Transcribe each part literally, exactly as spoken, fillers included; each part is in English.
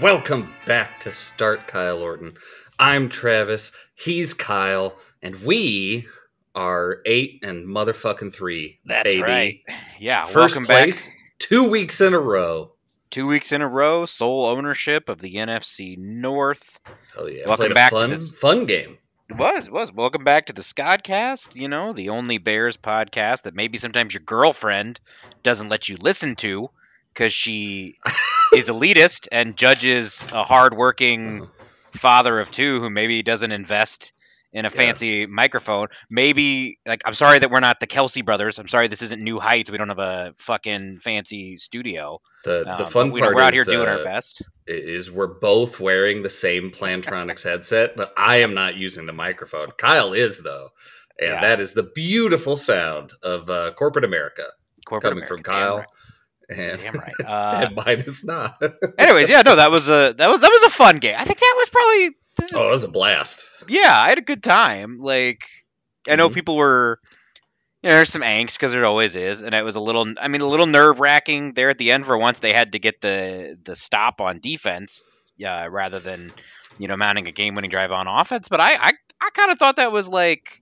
Welcome back to Start Kyle Orton. I'm Travis, he's Kyle, and we are eight and motherfucking three, That's baby. right. Yeah, First welcome place, back. two weeks in a row. Two weeks in a row, sole ownership of the N F C North. Oh yeah, Welcome played a back fun, to this. fun game. It was, it was. Welcome back to the Scodcast, you know, the only Bears podcast that maybe sometimes your girlfriend doesn't let you listen to because she is elitist and judges a hardworking father of two who maybe doesn't invest in a Yeah. fancy microphone. Maybe, like, I'm sorry that we're not the Kelsey brothers. I'm sorry this isn't New Heights. We don't have a fucking fancy studio. The the Um, fun but, you know, part we're out is, here doing uh, our best. is we're both wearing the same Plantronics headset, but I am not using the microphone. Kyle is, though. And Yeah. that is the beautiful sound of uh, corporate America Corporate coming America, from Kyle. Damn right. And, Damn right. Uh, and mine is not. anyways, yeah, no, that was a that was that was a fun game. I think that was probably Oh, it was a blast. yeah, I had a good time. Like, I know Mhm. people were, you know, there's some angst because there always is, and it was a little, I mean, a little nerve wracking there at the end for once they had to get the the stop on defense, yeah, rather than you know mounting a game winning drive on offense. But I I, I kind of thought that was like.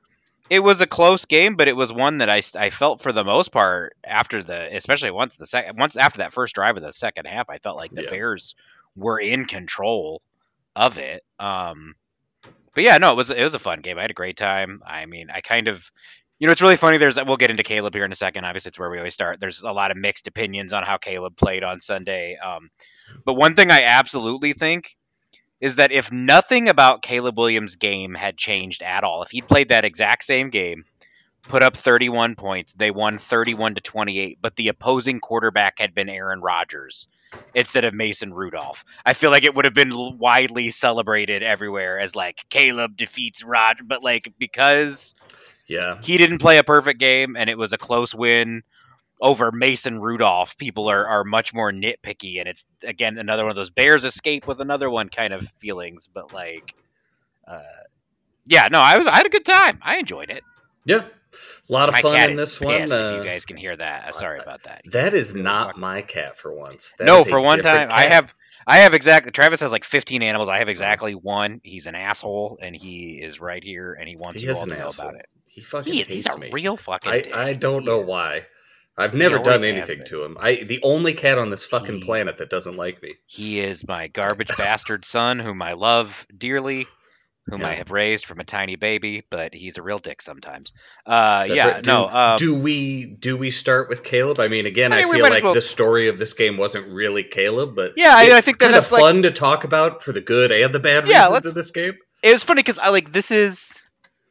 It was a close game, but it was one that I, I felt for the most part after the, especially once the second, once after that first drive of the second half, I felt like the Yeah. Bears were in control of it. Um, but yeah, no, it was it was a fun game. I had a great time. I mean, I kind of, you know, it's really funny. There's we'll get into Caleb here in a second. Obviously, it's where we always start. There's a lot of mixed opinions on how Caleb played on Sunday. Um, but one thing I absolutely think is that if nothing about Caleb Williams' game had changed at all, if he'd played that exact same game, put up thirty-one points, they won thirty-one to twenty-eight, but the opposing quarterback had been Aaron Rodgers instead of Mason Rudolph, I feel like it would have been widely celebrated everywhere as like Caleb defeats Rod, but like because Yeah. he didn't play a perfect game and it was a close win over Mason Rudolph, people are, are much more nitpicky, and it's again another one of those Bears escape with another one kind of feelings. But like, uh, yeah, no, I was I had a good time. I enjoyed it. Yeah. A lot of My fun cat in is this one. pissed, Uh, if you guys can hear that, uh, sorry about that. that is Really not fucking- my cat for once. That no, is a for one different time, I cat. have I have exactly. Travis has like fifteen animals. I have exactly one. He's an asshole, and he is right here, and he wants He you is all an to know asshole. about it. He fucking He is, hates he's a me. real fucking. I, dick. I don't He know is. why. I've never always done has anything been. to him. I the only cat on this fucking He- planet that doesn't like me. He is my garbage bastard son, whom I love dearly, whom Yeah. I have raised from a tiny baby, but he's a real dick sometimes. Uh, That's yeah, right. Do, no. Um, do we do we start with Caleb? I mean, again, I I, mean, we feel might as like well- the story of this game wasn't really Caleb, but Yeah, I- it's I think that kind of that's, like- fun to talk about for the good and the bad Yeah, reasons let's- of this game. it was funny because I like this is.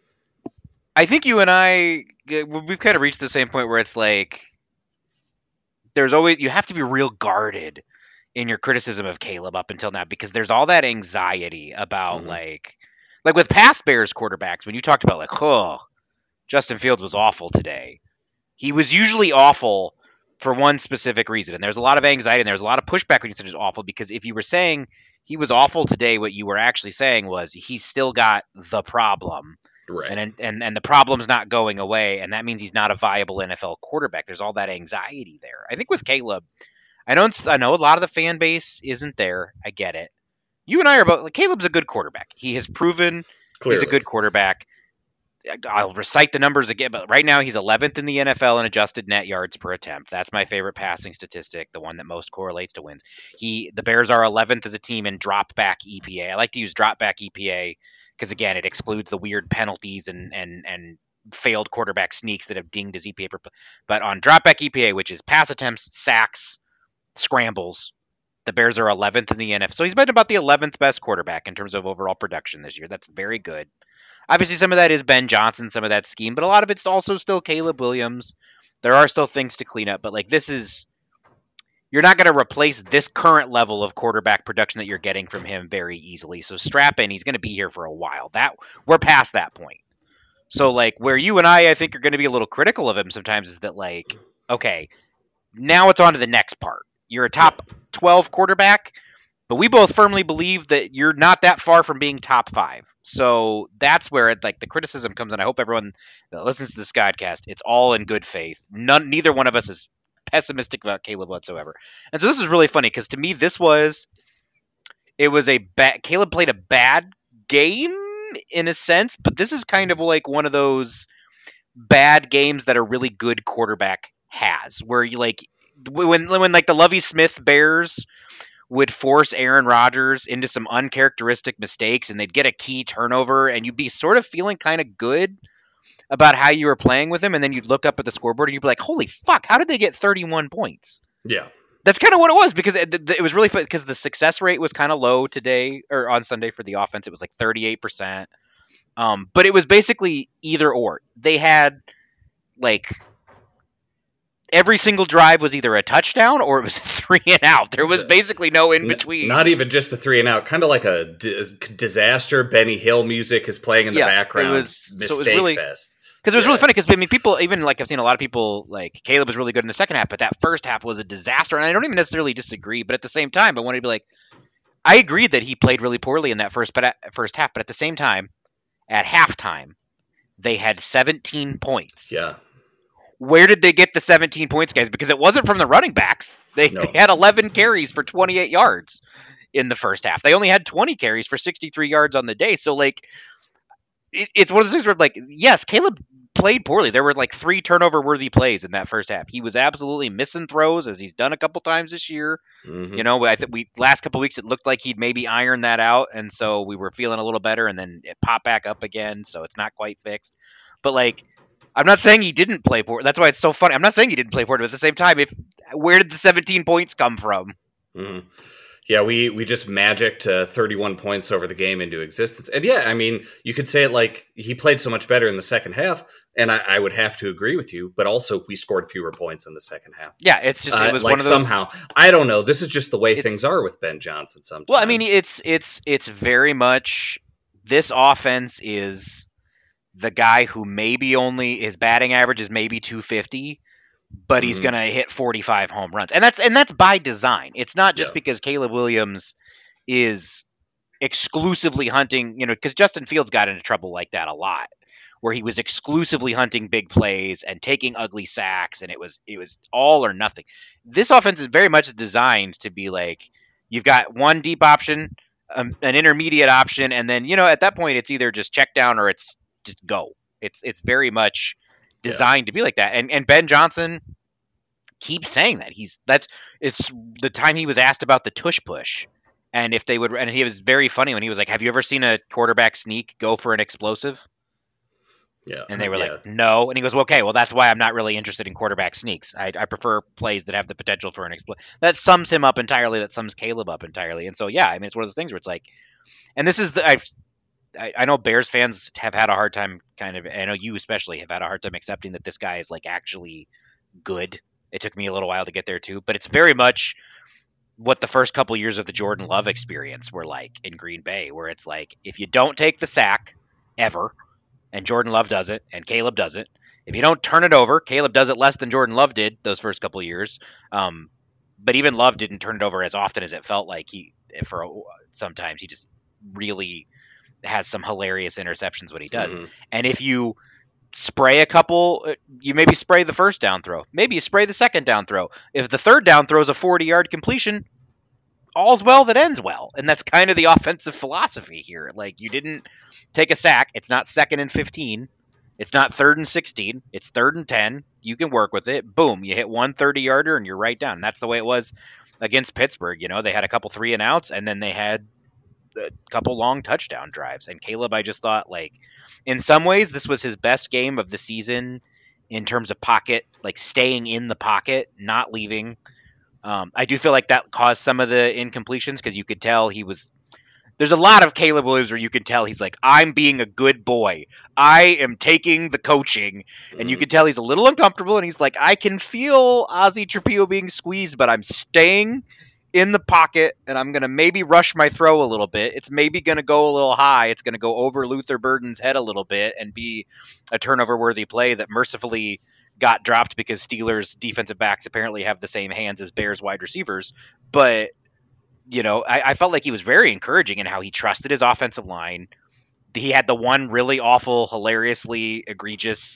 I think you and I we've kind of reached the same point where it's like there's always you have to be real guarded in your criticism of Caleb up until now because there's all that anxiety about Mhm. like like with past Bears quarterbacks when you talked about like oh Justin Fields was awful today. He was usually awful for one specific reason, and there's a lot of anxiety and there's a lot of pushback when you said he was awful because if you were saying he was awful today, what you were actually saying was he's still got the problem. Right. And, and and the problem's not going away, and that means he's not a viable N F L quarterback. There's all that anxiety there. I think with Caleb, I don't. I know a lot of the fan base isn't there. I get it. You and I are both. Like, Caleb's a good quarterback. He has proven Clearly. he's a good quarterback. I'll recite the numbers again, but right now he's eleventh in the N F L in adjusted net yards per attempt. That's my favorite passing statistic, the one that most correlates to wins. He, the Bears are eleventh as a team in drop back E P A. I like to use drop back E P A because again, it excludes the weird penalties and and and failed quarterback sneaks that have dinged his E P A. But on drop back E P A, which is pass attempts, sacks, scrambles, the Bears are eleventh in the N F L. So he's been about the eleventh best quarterback in terms of overall production this year. That's very good. Obviously, some of that is Ben Johnson, some of that scheme, but a lot of it's also still Caleb Williams. There are still things to clean up, but like this is, you're not going to replace this current level of quarterback production that you're getting from him very easily. So strap in, he's going to be here for a while. That we're past that point. So like where you and I, I think, are going to be a little critical of him sometimes is that like, okay, now it's on to the next part. You're a top twelve quarterback. But we both firmly believe that you're not that far from being top five. So that's where it, like the criticism comes in. I hope everyone that listens to this podcast, it's all in good faith. None, neither one of us is pessimistic about Caleb whatsoever. And so this is really funny because to me, this was it was a bad. Caleb played a bad game in a sense, but this is kind of like one of those bad games that a really good quarterback has, where you like when when like the Lovie Smith Bears would force Aaron Rodgers into some uncharacteristic mistakes, and they'd get a key turnover, and you'd be sort of feeling kind of good about how you were playing with him, and then you'd look up at the scoreboard and you'd be like, "Holy fuck! How did they get thirty-one points?" Yeah. That's kind of what it was, because it, it was really fun, because the success rate was kind of low today or on Sunday for the offense. It was like thirty-eight percent. Um, but it was basically either or. They had like every single drive was either a touchdown or it was a three and out. There was basically no in between. Not even just a three and out. Kind of like a d- disaster. Benny Hill music is playing in the yeah, background. It was, Mistake so it was really, fest. Because it was yeah. really funny, because I mean, people, even like I've seen a lot of people, like Caleb was really good in the second half, but that first half was a disaster. And I don't even necessarily disagree, but at the same time, I wanted to be like, I agreed that he played really poorly in that first, but at, first half, but at the same time, at halftime, they had seventeen points. Yeah. Where did they get the seventeen points, guys? Because it wasn't from the running backs. They, no. they had eleven carries for twenty-eight yards in the first half. They only had twenty carries for sixty-three yards on the day. So, like, it, it's one of those things where, like, yes, Caleb played poorly. There were, like, three turnover-worthy plays in that first half. He was absolutely missing throws, as he's done a couple times this year. Mm-hmm. You know, I think we last couple weeks it looked like he'd maybe ironed that out, and so we were feeling a little better, and then it popped back up again, so it's not quite fixed. But, like, I'm not saying he didn't play poor. That's why it's so funny. I'm not saying he didn't play poor, but at the same time, if where did the seventeen points come from? Mm-hmm. Yeah, we we just magicked uh, thirty-one points over the game into existence. And yeah, I mean, you could say it like he played so much better in the second half, and I, I would have to agree with you. But also, we scored fewer points in the second half. Yeah, it's just it was uh, like one of those, somehow I don't know. This is just the way things are with Ben Johnson. Sometimes. Well, I mean, it's it's it's very much this offense is the guy who maybe only his batting average is maybe two fifty, but mm-hmm. he's going to hit forty-five home runs. And that's and that's by design. It's not just yeah. because Caleb Williams is exclusively hunting, you know, because Justin Fields got into trouble like that a lot, where he was exclusively hunting big plays and taking ugly sacks, and it was it was all or nothing. This offense is very much designed to be like, you've got one deep option, um, an intermediate option, and then, you know, at that point it's either just check down or it's just go. It's it's very much designed yeah. to be like that. And and Ben Johnson keeps saying that. He's that's it's the time he was asked about the tush push. And if they would, and he was very funny when he was like, "Have you ever seen a quarterback sneak go for an explosive?" Yeah. And they were yeah. like, "No." And he goes, well, "Okay, well, that's why I'm not really interested in quarterback sneaks. I, I prefer plays that have the potential for an explosive." That sums him up entirely. That sums Caleb up entirely. And so, yeah, I mean, it's one of those things where it's like, and this is the I've. I know Bears fans have had a hard time kind of, I know you especially have had a hard time accepting that this guy is like actually good. It took me a little while to get there too, but it's very much what the first couple years of the Jordan Love experience were like in Green Bay, where it's like, if you don't take the sack ever, and Jordan Love does it, and Caleb does it, if you don't turn it over, Caleb does it less than Jordan Love did those first couple of years. Um, but even Love didn't turn it over as often as it felt like he, for sometimes he just really has some hilarious interceptions when he does. Mm-hmm. And if you spray a couple, you maybe spray the first down throw, maybe you spray the second down throw. If the third down throw is a forty yard completion, all's well that ends well. And that's kind of the offensive philosophy here. Like, you didn't take a sack. It's not second and fifteen. It's not third and sixteen. It's third and ten. You can work with it. Boom. You hit one thirty yarder and you're right down. And that's the way it was against Pittsburgh. You know, they had a couple three and outs, and then they had a couple long touchdown drives. And Caleb, I just thought, like, in some ways, this was his best game of the season in terms of pocket, like staying in the pocket, not leaving. Um, I do feel like that caused some of the incompletions, because you could tell he was. There's a lot of Caleb Williams where you can tell he's like, I'm being a good boy. I am taking the coaching. Mm-hmm. And you can tell he's a little uncomfortable, and he's like, I can feel Ozzie Trapillo being squeezed, but I'm staying in the pocket, and I'm going to maybe rush my throw a little bit. It's maybe going to go a little high. It's going to go over Luther Burden's head a little bit and be a turnover-worthy play that mercifully got dropped because Steelers defensive backs apparently have the same hands as Bears wide receivers. But, you know, I, I felt like he was very encouraging in how he trusted his offensive line. He had the one really awful, hilariously egregious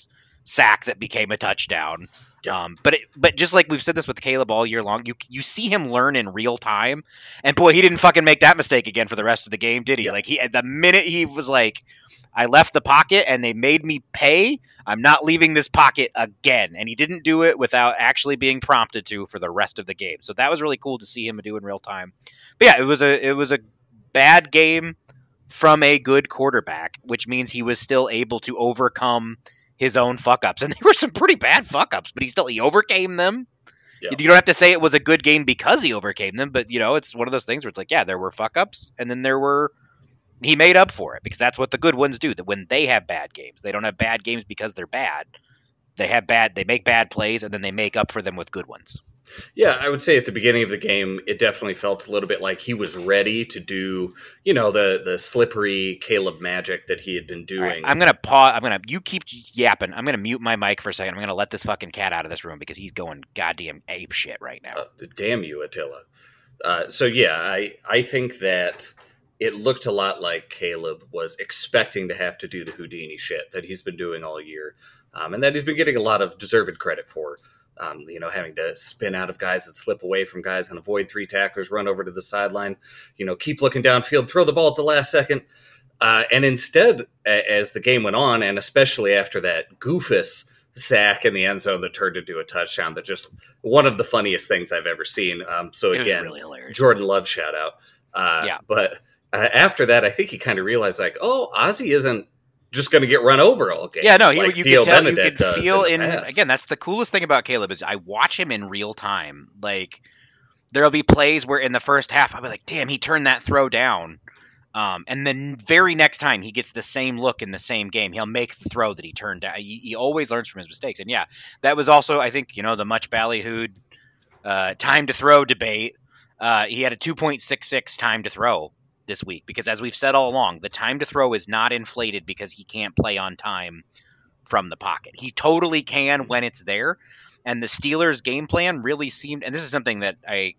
sack that became a touchdown. Yeah. Um, but it, but just like we've said this with Caleb all year long, you you see him learn in real time, and boy, he didn't fucking make that mistake again for the rest of the game, did he? Yeah. Like he, the minute he was like, I left the pocket and they made me pay, I'm not leaving this pocket again, and he didn't do it without actually being prompted to for the rest of the game. So that was really cool to see him do in real time. But yeah, it was a it was a bad game from a good quarterback, which means he was still able to overcome his own fuck ups, and they were some pretty bad fuck ups, but he still he overcame them. Yeah. You don't have to say it was a good game because he overcame them, but you know, it's one of those things where it's like, yeah, there were fuck ups, and then there were he made up for it, because that's what the good ones do. That when they have bad games, they don't have bad games because they're bad. They have bad, they make bad plays, and then they make up for them with good ones. Yeah, I would say at the beginning of the game, it definitely felt a little bit like he was ready to do, you know, the the slippery Caleb magic that he had been doing. Right, I'm gonna pause. I'm gonna you keep yapping. I'm gonna mute my mic for a second. I'm gonna let this fucking cat out of this room because he's going goddamn ape shit right now. Uh, damn you, Attila. Uh, so yeah, I I think that it looked a lot like Caleb was expecting to have to do the Houdini shit that he's been doing all year, um, and that he's been getting a lot of deserved credit for. Um, you know, having to spin out of guys that slip away from guys and avoid three tacklers, run over to the sideline, you know, keep looking downfield, throw the ball at the last second. Uh, and instead, a- as the game went on, and especially after that goofus sack in the end zone that turned into a touchdown, that just one of the funniest things I've ever seen. Um, so it again, was really hilarious. Jordan Love shout out. Uh, yeah. But uh, after that, I think he kind of realized like, oh, Ozzie isn't just going to get run over all game. Yeah, no, he, like you Theo can tell, Benedict you can feel in, in again. That's the coolest thing about Caleb is I watch him in real time. Like there'll be plays where in the first half I'll be like, damn, he turned that throw down, um, and then very next time he gets the same look in the same game, he'll make the throw that he turned down. He, he always learns from his mistakes, and yeah, that was also I think you know the much ballyhooed uh, time to throw debate. Uh, he had a two point six six time to throw this week, because as we've said all along, the time to throw is not inflated because he can't play on time from the pocket. He totally can when it's there. And the Steelers' game plan really seemed, and this is something that I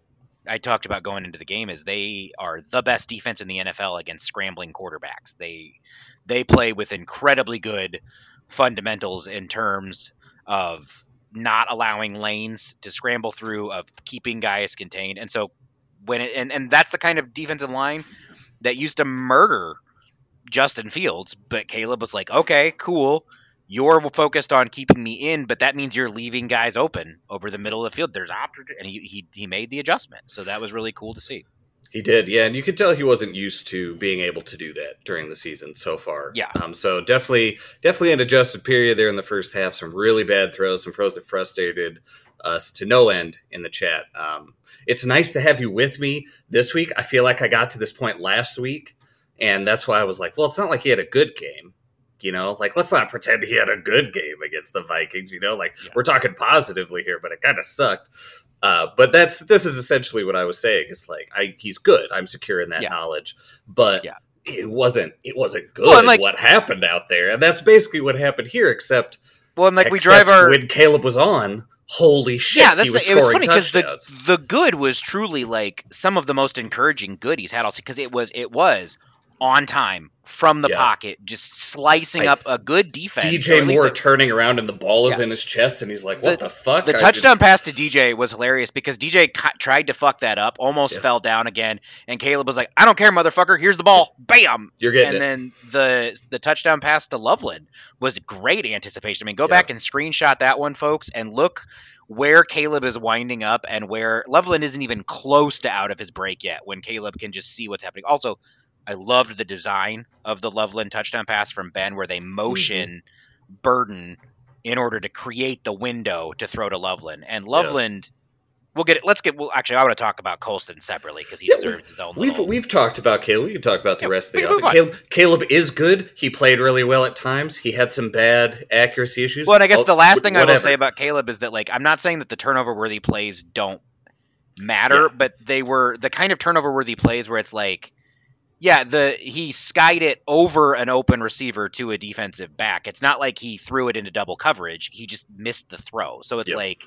I talked about going into the game, is they are the best defense in the N F L against scrambling quarterbacks. They they play with incredibly good fundamentals in terms of not allowing lanes to scramble through, of keeping guys contained. And so when it, and, and that's the kind of defensive line that used to murder Justin Fields, but Caleb was like, okay, cool. You're focused on keeping me in, but that means you're leaving guys open over the middle of the field. There's opportunity, and he, he he made the adjustment. So that was really cool to see. He did, yeah, and you could tell he wasn't used to being able to do that during the season so far. Yeah. Um. So definitely, definitely an adjusted period there in the first half. Some really bad throws, some throws that frustrated us to no end in the chat. Um. It's nice to have you with me this week. I feel like I got to this point last week, and that's why I was like, well, it's not like he had a good game. You know, like, let's not pretend he had a good game against the Vikings, you know, like yeah. We're talking positively here, but it kind of sucked. Uh, but that's, this is essentially what I was saying. It's like, I, he's good. I'm secure in that yeah. knowledge, but yeah. it wasn't, it wasn't good well, like, what happened out there. And that's basically what happened here, except, well, and like we drive our, when Caleb was on, holy shit, yeah, that's he was the, it scoring was funny touchdowns. The, the good was truly like some of the most encouraging good he's had all season, because it was, it was on time from the yeah. pocket, just slicing I, up a good defense. D J so Moore the, turning around and the ball is yeah. in his chest, and he's like, what the, the fuck? The I touchdown just... pass to D J was hilarious because D J ca- tried to fuck that up, almost yeah. fell down again, and Caleb was like, I don't care, motherfucker, here's the ball. Bam! You're getting and it. then the the touchdown pass to Loveland was great anticipation. I mean, go yeah. back and screenshot that one, folks, and look where Caleb is winding up and where Loveland isn't even close to out of his break yet, when Caleb can just see what's happening. Also, I loved the design of the Loveland touchdown pass from Ben, where they motion mm-hmm. Burden in order to create the window to throw to Loveland. And Loveland, yeah. we'll get it. Let's get. Well, actually, I want to talk about Colston separately because he yeah, deserves his own. We've little... we've talked about Caleb. We can talk about the yeah, rest of the offense. Caleb, Caleb is good. He played really well at times. He had some bad accuracy issues. Well, and I guess oh, the last thing whatever. I will say about Caleb is that, like, I'm not saying that the turnover worthy plays don't matter, yeah. but they were the kind of turnover worthy plays where it's like. Yeah, the he skied it over an open receiver to a defensive back. It's not like he threw it into double coverage. He just missed the throw. So it's yep. like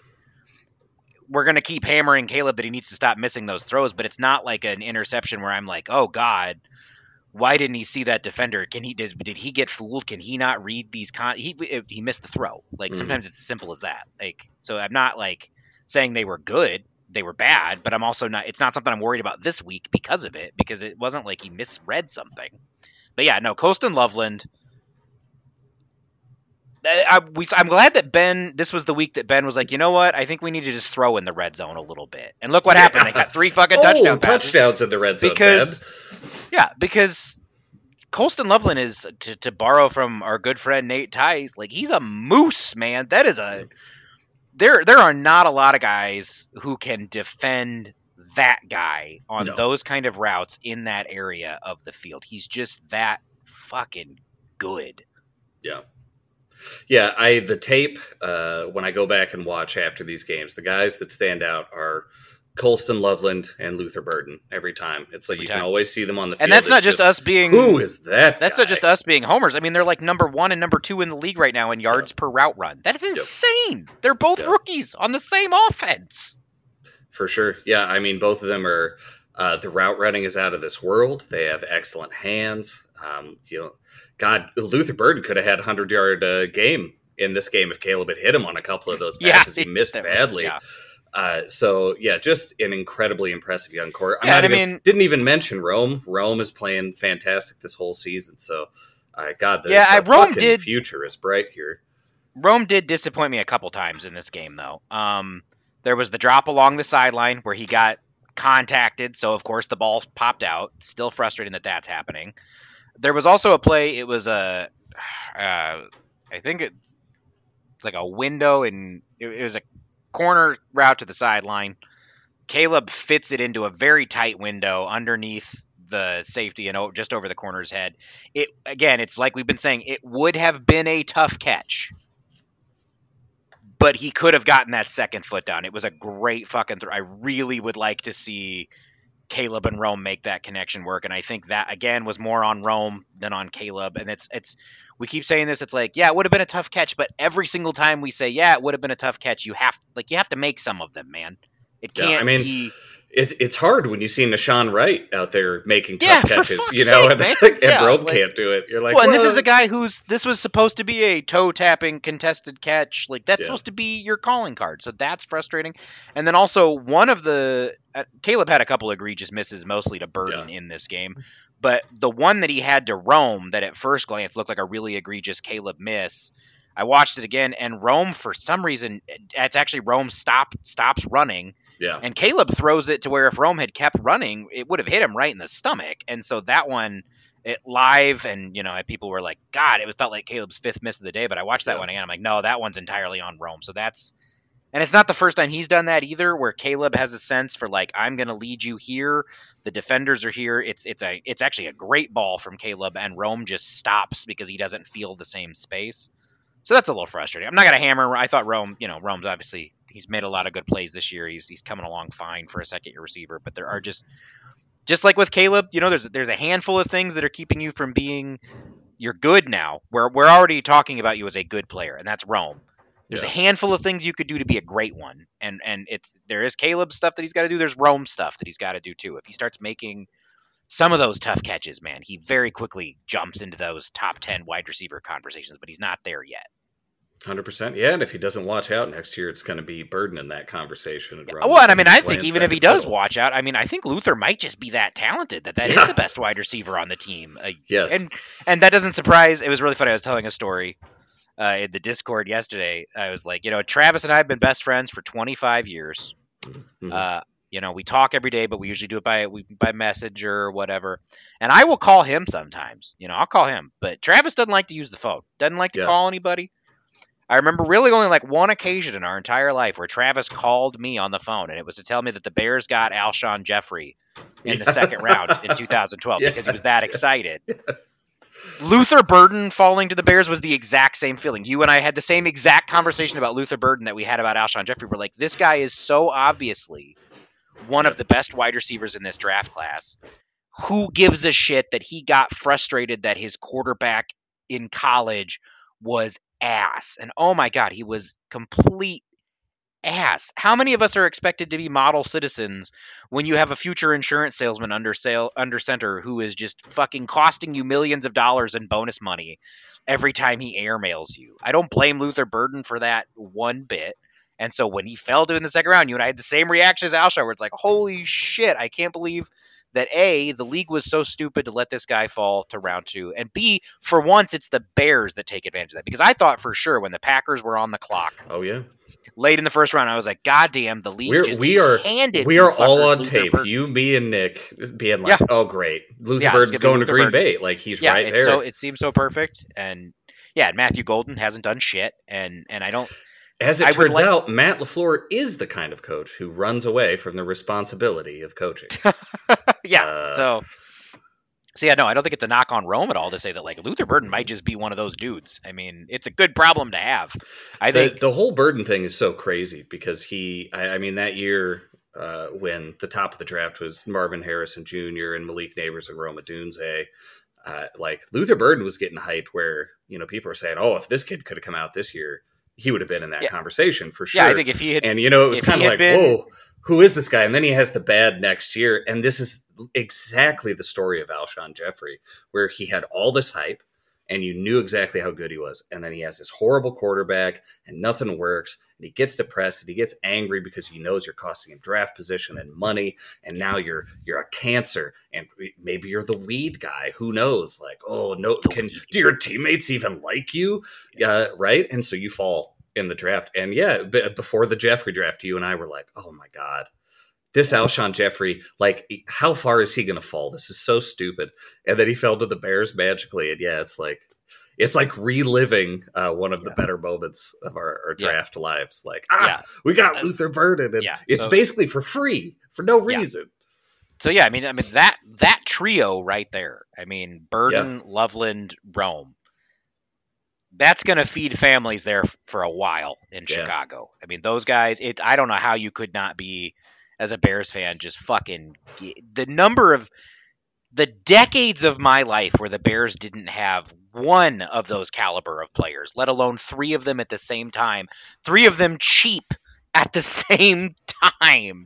we're going to keep hammering Caleb that he needs to stop missing those throws, but it's not like an interception where I'm like, oh, God, Why didn't he see that defender? Can he does did he get fooled? Can he not read these con? He he missed the throw. Like Mhm. sometimes it's as simple as that. Like so, I'm not like saying they were good. They were bad, but I'm also not. It's not something I'm worried about this week because of it. Because it wasn't like he misread something. But yeah, no, Colston Loveland. I, we, I'm glad that Ben. This was the week that Ben was like, you know what? I think we need to just throw in the red zone a little bit. And look what Yeah. happened. They got three fucking oh, touchdown passes. touchdowns in the red zone. Because Ben. yeah, because Colston Loveland is to, to borrow from our good friend Nate Tice. Like he's a moose, man. That is a there. There are not a lot of guys who can defend that guy on No. those kind of routes in that area of the field. He's just that fucking good. Yeah. Yeah, I the tape, uh, when I go back and watch after these games, the guys that stand out are Colston Loveland and Luther Burden every time. It's like Every you time. can always see them on the field. And that's not It's just, us being... Who is that That's guy? not just us being homers. I mean, they're like number one and number two in the league right now in yards Yep. per route run. That is insane. Yep. They're both Yep. rookies on the same offense. For sure. Yeah, I mean, both of them are... Uh, the route running is out of this world. They have excellent hands. Um, you know, God, Luther Burden could have had a hundred-yard uh, game in this game if Caleb had hit him on a couple of those passes. Yeah, he missed that, badly. Yeah. Uh, so yeah, just an incredibly impressive young core. I'm Yeah, not and I even, mean- didn't even mention Rome. Rome is playing fantastic this whole season. So, uh, God, the, Yeah, I- the Rome fucking did- future is bright here. Rome did disappoint me a couple times in this game, though. Um, there was the drop along the sideline where he got contacted, so of course the ball popped out. Still frustrating that that's happening. There was also a play. It was a, uh, I think it, it's like a window, and it, it was a corner route to the sideline. Caleb fits it into a very tight window underneath the safety and o- just over the corner's head. It again, it's like we've been saying, it would have been a tough catch, but he could have gotten that second foot down. It was a great fucking throw. I really would like to see Caleb and Rome make that connection work, and I think that again was more on Rome than on Caleb. And it's it's we keep saying this. It's like, yeah, it would have been a tough catch, but every single time we say, yeah, it would have been a tough catch, you have like you have to make some of them, man. It can't Yeah, I mean, be. It's it's hard when you see Nashawn Wright out there making tough Yeah, for catches, fuck's you know, sake, and, man. and Yeah, Rome like- can't do it. You're like, Well, and this is well, a guy who's this was supposed to be a toe tapping contested catch. Like that's Yeah. supposed to be your calling card. So that's frustrating. And then also one of the uh, Caleb had a couple egregious misses, mostly to Burden in this game. But the one that he had to Rome that at first glance looked like a really egregious Caleb miss. I watched it again, and Rome for some reason it's actually Rome stop stops running. yeah, And Caleb throws it to where if Rome had kept running, it would have hit him right in the stomach. And so that one, it live, and you know, people were like, "God, it felt like Caleb's fifth miss of the day." But I watched that Yeah. one again. I'm like, no, that one's entirely on Rome. So that's, and it's not the first time he's done that either, where Caleb has a sense for like, I'm going to lead you here. The defenders are here. It's it's a it's actually a great ball from Caleb, and Rome just stops because he doesn't feel the same space. So that's a little frustrating. I'm not going to hammer. I thought Rome, you know, Rome's obviously, he's made a lot of good plays this year. He's he's coming along fine for a second year receiver, but there are just just like with Caleb, you know, there's there's a handful of things that are keeping you from being you're good now. We're we're already talking about you as a good player, and that's Rome. There's Yeah. a handful of things you could do to be a great one, and and it's there is Caleb stuff that he's got to do. There's Rome stuff that he's got to do too. If he starts making some of those tough catches, man, he very quickly jumps into those top ten wide receiver conversations, but he's not there yet. one hundred percent. Yeah, and if he doesn't watch out next year, it's going to be Burden in that conversation. And Rome Well, and I is mean, I playing think even if he second does fiddle. watch out, I mean, I think Luther might just be that talented that that is Yeah. the best wide receiver on the team. Uh, Yes. and and that doesn't surprise. It was really funny. I was telling a story uh, in the Discord yesterday. I was like, you know, Travis and I have been best friends for twenty-five years. Mhm. Uh, you know, we talk every day, but we usually do it by we, by messenger or whatever. And I will call him sometimes. You know, I'll call him, but Travis doesn't like to use the phone. Doesn't like to Yeah. call anybody. I remember really only like one occasion in our entire life where Travis called me on the phone, and it was to tell me that the Bears got Alshon Jeffrey in the Yeah. second round in two thousand twelve Yeah. because he was that excited. Luther Burden falling to the Bears was the exact same feeling. You and I had the same exact conversation about Luther Burden that we had about Alshon Jeffrey. We're like, this guy is so obviously one of the best wide receivers in this draft class. Who gives a shit that he got frustrated that his quarterback in college was ass? And oh my God, he was complete ass. How many of us are expected to be model citizens when you have a future insurance salesman under sale under center who is just fucking costing you millions of dollars in bonus money every time he airmails you? I don't blame Luther Burden for that one bit. And so when he fell to in the second round, you and I had the same reaction as Alshon, where it's like, holy shit, I can't believe that A, the league was so stupid to let this guy fall to round two, and B, for once, it's the Bears that take advantage of that. Because I thought for sure when the Packers were on the clock, oh yeah, late in the first round, I was like, God damn, the league We're, just we are handed we are these all fuckers on Luther tape. Burden. You, me, and Nick being like, Yeah. "Oh, great, Luther Yeah, it's Burden's gonna be going to Luther Green Burden. Bay. Like he's Yeah, right it's there." so it seems so perfect, and yeah, and Matthew Golden hasn't done shit, and and I don't. As it I would turns like- out, Matt LaFleur is the kind of coach who runs away from the responsibility of coaching. yeah, Uh, so so yeah, no, I don't think it's a knock on Rome at all to say that like Luther Burden might just be one of those dudes. I mean, it's a good problem to have. I the, think the whole Burden thing is so crazy because he, I, I mean, that year uh, when the top of the draft was Marvin Harrison Junior and Malik Neighbors and Rome Odunze, uh, like Luther Burden was getting hyped where, you know, people are saying, oh, if this kid could have come out this year, he would have been in that Yeah. conversation for sure. yeah, I think if he had And, you know, it was if kind he of had like, been- whoa, who is this guy? And then he has the bad next year. And this is exactly the story of Alshon Jeffrey, where he had all this hype and you knew exactly how good he was. And then he has this horrible quarterback and nothing works. And he gets depressed and he gets angry because he knows you're costing him draft position and money. And now you're you're a cancer and maybe you're the weed guy. Who knows? Like, oh, no, can do your teammates even like you? Uh, right? And so you fall in the draft. And yeah, b- before the Jeffrey draft, you and I were like, oh my God, this Alshon Jeffrey, like, how far is he going to fall? This is so stupid. And then he fell to the Bears magically. And yeah, it's like, it's like reliving uh, one of Yeah. the better moments of our, our Yeah. draft lives. Like, ah, yeah. we got Uh, Luther Burden. And yeah, it's so- basically for free, for no Yeah. reason. So yeah, I mean, I mean that that trio right there. I mean, Burden, Loveland, Rome. That's going to feed families there f- for a while in Yeah. Chicago. I mean, those guys. It. I don't know how you could not be, as a Bears fan, just fucking ge- the number of the decades of my life where the Bears didn't have one of those caliber of players, let alone three of them at the same time. Three of them cheap at the same time.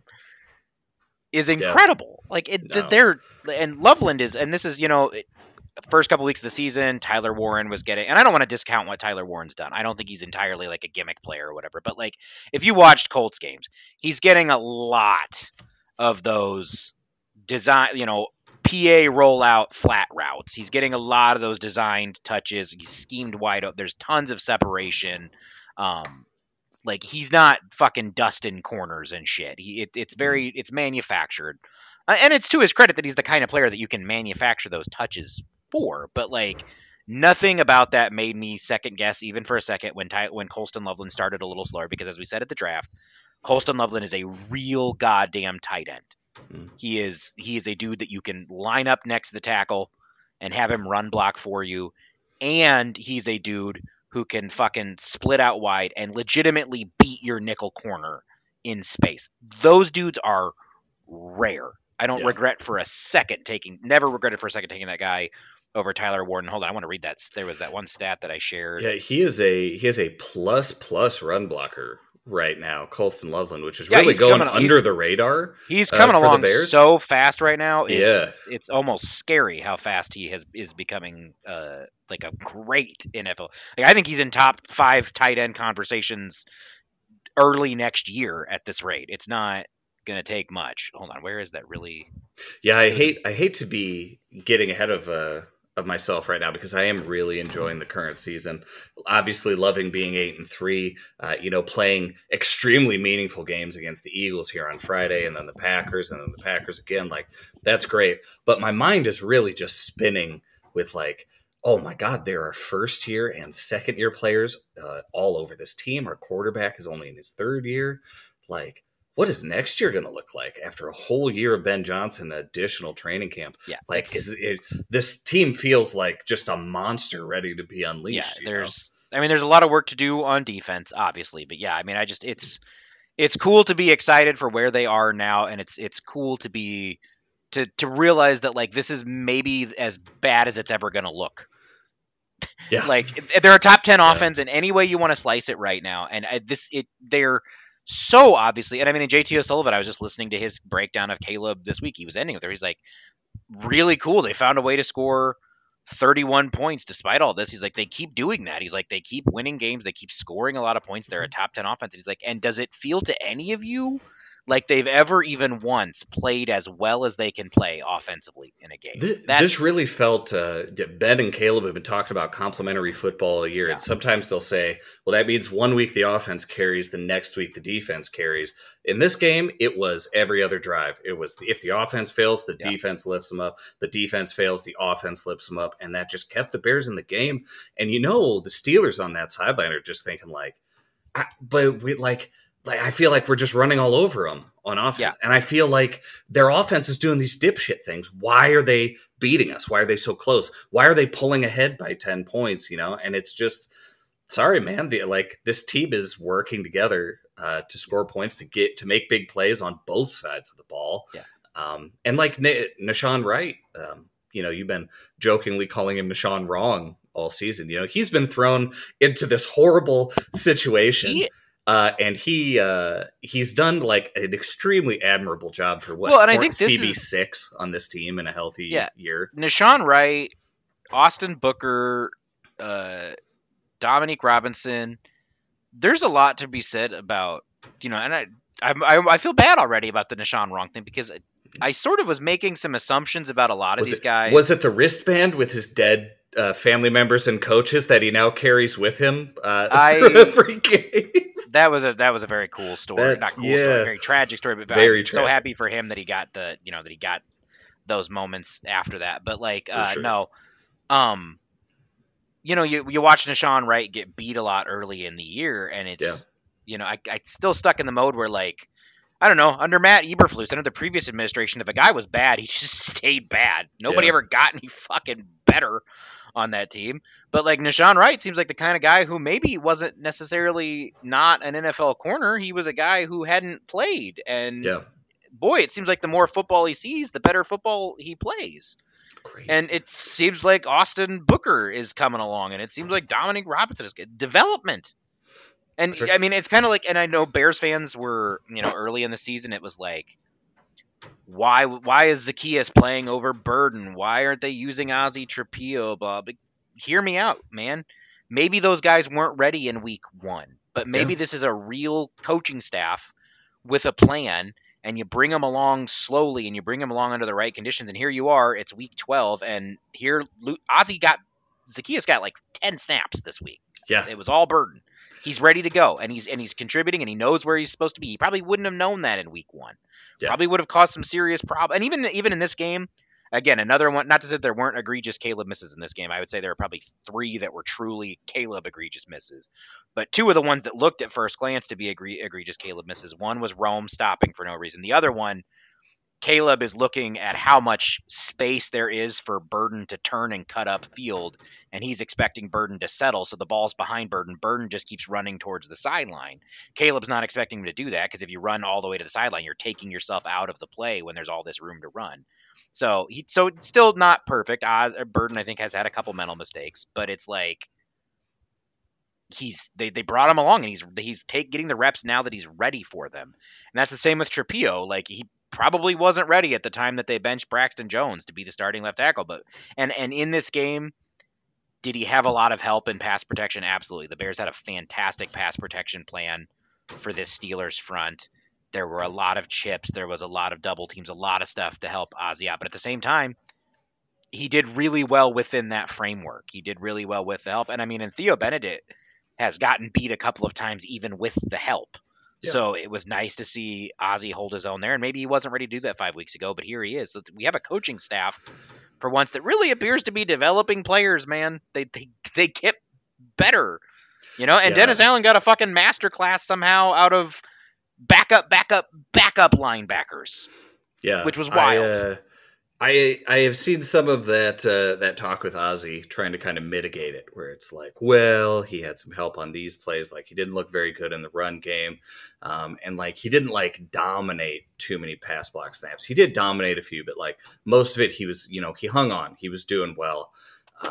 Is incredible. Like it, No. they're and Loveland is, and this is you know, it, first couple weeks of the season, Tyler Warren was getting, and I don't want to discount what Tyler Warren's done. I don't think he's entirely like a gimmick player or whatever, but like if you watched Colts games, he's getting a lot of those design, you know, P A rollout flat routes. He's getting a lot of those designed touches. He's schemed wide open. There's tons of separation. Um, like he's not fucking dusting corners and shit. He it, it's very it's manufactured, uh, and it's to his credit that he's the kind of player that you can manufacture those touches for. But like nothing about that made me second guess even for a second when Ty, when Colston Loveland started a little slower because as we said at the draft, Colston Loveland is a real goddamn tight end. Mm. He is he is a dude that you can line up next to the tackle and have him run block for you, and he's a dude who can fucking split out wide and legitimately beat your nickel corner in space. Those dudes are rare. I don't Yeah. regret for a second taking, never regretted for a second taking that guy over Tyler Warden. Hold on, I want to read that. There was that one stat that I shared. Yeah, he is a he is a plus plus run blocker right now, Colston Loveland, which is Yeah, really he's going coming- under he's- the radar. He's uh, coming for the along Bears. so fast right now. It's, Yeah. it's almost scary how fast he has is becoming uh, like a great N F L. Like I think he's in top five tight end conversations early next year at this rate. It's not gonna take much. Hold on, where is that really? Yeah, I hate I hate to be getting ahead of uh of myself right now because I am really enjoying the current season. Obviously, loving being eight and three. Uh, you know, playing extremely meaningful games against the Eagles here on Friday, and then the Packers, and then the Packers again. Like that's great, but my mind is really just spinning with like, oh my God, there are first year and second year players uh, all over this team. Our quarterback is only in his third year. Like, what is next year going to look like after a whole year of Ben Johnson, additional training camp? Yeah, Like, it's- is it, this team feels like just a monster ready to be yeah, unleashed. you know? there's. I mean, there's a lot of work to do on defense, obviously, but yeah, I mean, I just it's it's cool to be excited for where they are now, and it's it's cool to be to to realize that like this is maybe as bad as it's ever going to look. yeah, Like they're a top ten Yeah. offense in any way you want to slice it right now, and I, this it they're so obviously, and I mean, in J T O'Sullivan, I was just listening to his breakdown of Caleb this week. He was ending with her. He's like, really cool. They found a way to score thirty-one points despite all this. He's like, they keep doing that. He's like, they keep winning games. They keep scoring a lot of points. They're a top ten offense. And he's like, and does it feel to any of you like they've ever even once played as well as they can play offensively in a game? This, this really felt, uh, Ben and Caleb have been talking about complementary football a year. Yeah. And sometimes they'll say, well, that means one week the offense carries, the next week the defense carries. In this game, it was every other drive. It was if the offense fails, the yeah. defense lifts them up. The defense fails, the offense lifts them up. And that just kept the Bears in the game. And you know, the Steelers on that sideline are just thinking like, I, but we like, Like I feel like we're just running all over them on offense. Yeah. And I feel like their offense is doing these dipshit things. Why are they beating us? Why are they so close? Why are they pulling ahead by ten points, you know? And it's just, sorry, man. The, like this team is working together uh, to score points, to get, to make big plays on both sides of the ball. Yeah. Um, and like N- Nahshon Wright, um, you know, you've been jokingly calling him Nahshon wrong all season. You know, he's been thrown into this horrible situation. He- Uh, and he uh, he's done like an extremely admirable job for what well, and I think C B six on this team in a healthy yeah, year. Nahshon Wright, Austin Booker, uh, Dominique Robinson. There's a lot to be said about, you know, and I I, I feel bad already about the Nahshon wrong thing because I, I sort of was making some assumptions about a lot of was these it, guys. Was it the wristband with his dead uh, family members and coaches that he now carries with him uh, I, every game? That was a that was a very cool story, that, not cool yeah. story, very tragic story. But very I'm tragic. so happy for him that he got the you know that he got those moments after that. But like, uh, sure. no, um, you know, you you watch Nahshon Wright get beat a lot early in the year, and it's yeah. you know I I still stuck in the mode where like I don't know under Matt Eberflus under the previous administration, if a guy was bad, he just stayed bad. Nobody yeah. ever got any fucking better on that team. But like Nahshon Wright seems like the kind of guy who maybe wasn't necessarily not an N F L corner. He was a guy who hadn't played. And yeah. boy, it seems like the more football he sees, the better football he plays. Crazy. And it seems like Austin Booker is coming along, and it seems like Dominique Robinson is good. Development. And sure. I mean, it's kind of like, and I know Bears fans were, you know, early in the season, it was like, Why why is Zacchaeus playing over Burden? Why aren't they using Ozzie Trapillo? Blah, blah. Hear me out, man. Maybe those guys weren't ready in week one, but maybe yeah. this is a real coaching staff with a plan, and you bring them along slowly, and you bring them along under the right conditions. And here you are, it's week twelve, and here Ozzie got Zacchaeus got like ten snaps this week. Yeah, it was all Burden. He's ready to go, and he's and he's contributing, and he knows where he's supposed to be. He probably wouldn't have known that in week one. Yeah. Probably would have caused some serious problems. And even even in this game, again, another one, not to say that there weren't egregious Caleb misses in this game. I would say there were probably three that were truly Caleb egregious misses. But two of the ones that looked at first glance to be egre- egregious Caleb misses. One was Rome stopping for no reason. The other one, Caleb is looking at how much space there is for Burden to turn and cut up field, and he's expecting Burden to settle, so the ball's behind Burden. Burden just keeps running towards the sideline. Caleb's not expecting him to do that, because if you run all the way to the sideline, you're taking yourself out of the play when there's all this room to run. So he, so it's still not perfect. Oz, Burden, I think, has had a couple mental mistakes, but it's like he's they, they brought him along, and he's he's take, getting the reps now that he's ready for them. And that's the same with Trapillo. Like, he probably wasn't ready at the time that they benched Braxton Jones to be the starting left tackle. But and and in this game, did he have a lot of help in pass protection? Absolutely. The Bears had a fantastic pass protection plan for this Steelers front. There were a lot of chips. There was a lot of double teams, a lot of stuff to help Ozzie out. But at the same time, he did really well within that framework. He did really well with the help. And I mean, and Theo Benedict has gotten beat a couple of times even with the help. Yeah. So it was nice to see Ozzie hold his own there, and maybe he wasn't ready to do that five weeks ago, but here he is. So we have a coaching staff for once that really appears to be developing players, man. They they they get better, you know. And yeah. Dennis Allen got a fucking masterclass somehow out of backup, backup, backup linebackers. Yeah, which was wild. I, uh, I I have seen some of that uh, that talk with Ozzie trying to kind of mitigate it, where it's like, well, he had some help on these plays, like he didn't look very good in the run game, um, and like he didn't like dominate too many pass block snaps. He did dominate a few, but like most of it, he was, you know, he hung on, he was doing well. Um,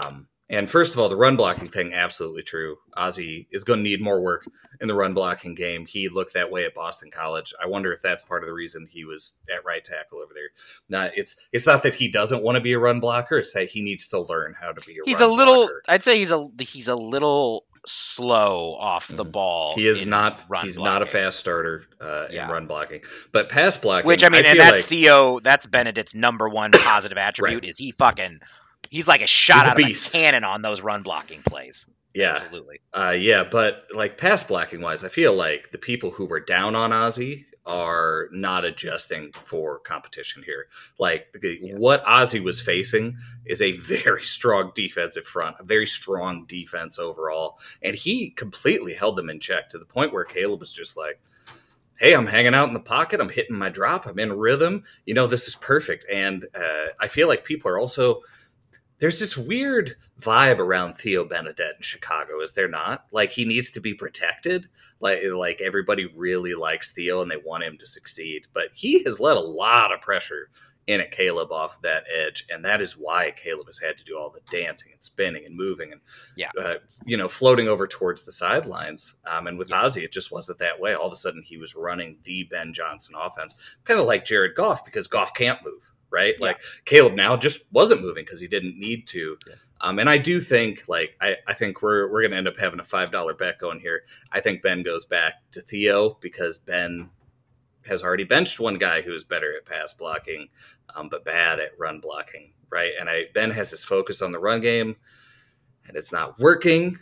And first of all, the run blocking thing, absolutely true. Ozzie is going to need more work in the run blocking game. He looked that way at Boston College. I wonder if that's part of the reason he was at right tackle over there. Not it's it's not that he doesn't want to be a run blocker; it's that he needs to learn how to be a. He's run a little. blocker. I'd say he's a he's a little slow off the Mhm. ball. He is in not. Run He's blocking. not a fast starter uh, Yeah. in run blocking, but pass blocking. Which I mean, I and feel that's like, Theo. That's Benedict's number one positive attribute. Right. Is he fucking? He's like a shot He's a out beast. of a cannon on those run blocking plays. Yeah, Absolutely. uh, yeah, but like pass blocking wise, I feel like the people who were down on Ozzie are not adjusting for competition here. Like the, Yeah. what Ozzie was facing is a very strong defensive front, a very strong defense overall, and he completely held them in check to the point where Caleb was just like, hey, I'm hanging out in the pocket. I'm hitting my drop. I'm in rhythm. You know, this is perfect. And uh, I feel like people are also, there's this weird vibe around Theo Benedette in Chicago, is there not? Like, he needs to be protected. Like, like everybody really likes Theo and they want him to succeed. But he has let a lot of pressure in at Caleb off that edge. And that is why Caleb has had to do all the dancing and spinning and moving and, Yeah. uh, you know, floating over towards the sidelines. Um, and with Yeah. Ozzie, it just wasn't that way. All of a sudden, he was running the Ben Johnson offense, kind of like Jared Goff, because Goff can't move. Right? Yeah. Like Caleb now just wasn't moving because he didn't need to. Yeah. Um, and I do think like, I, I think we're, we're going to end up having a five dollar bet going here. I think Ben goes back to Theo because Ben has already benched one guy who is better at pass blocking, um, but bad at run blocking. Right. And I, Ben has his focus on the run game and it's not working.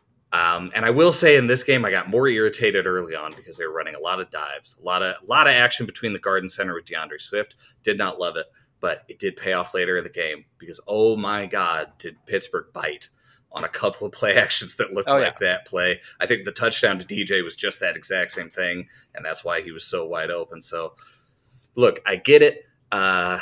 Um, and I will say in this game, I got more irritated early on because they were running a lot of dives, a lot of a lot of action between the guard and center with DeAndre Swift. Did not love it, but it did pay off later in the game because, oh my God, did Pittsburgh bite on a couple of play actions that looked Oh, like that play. I think the touchdown to D J was just that exact same thing, and that's why he was so wide open. So, look, I get it. Uh,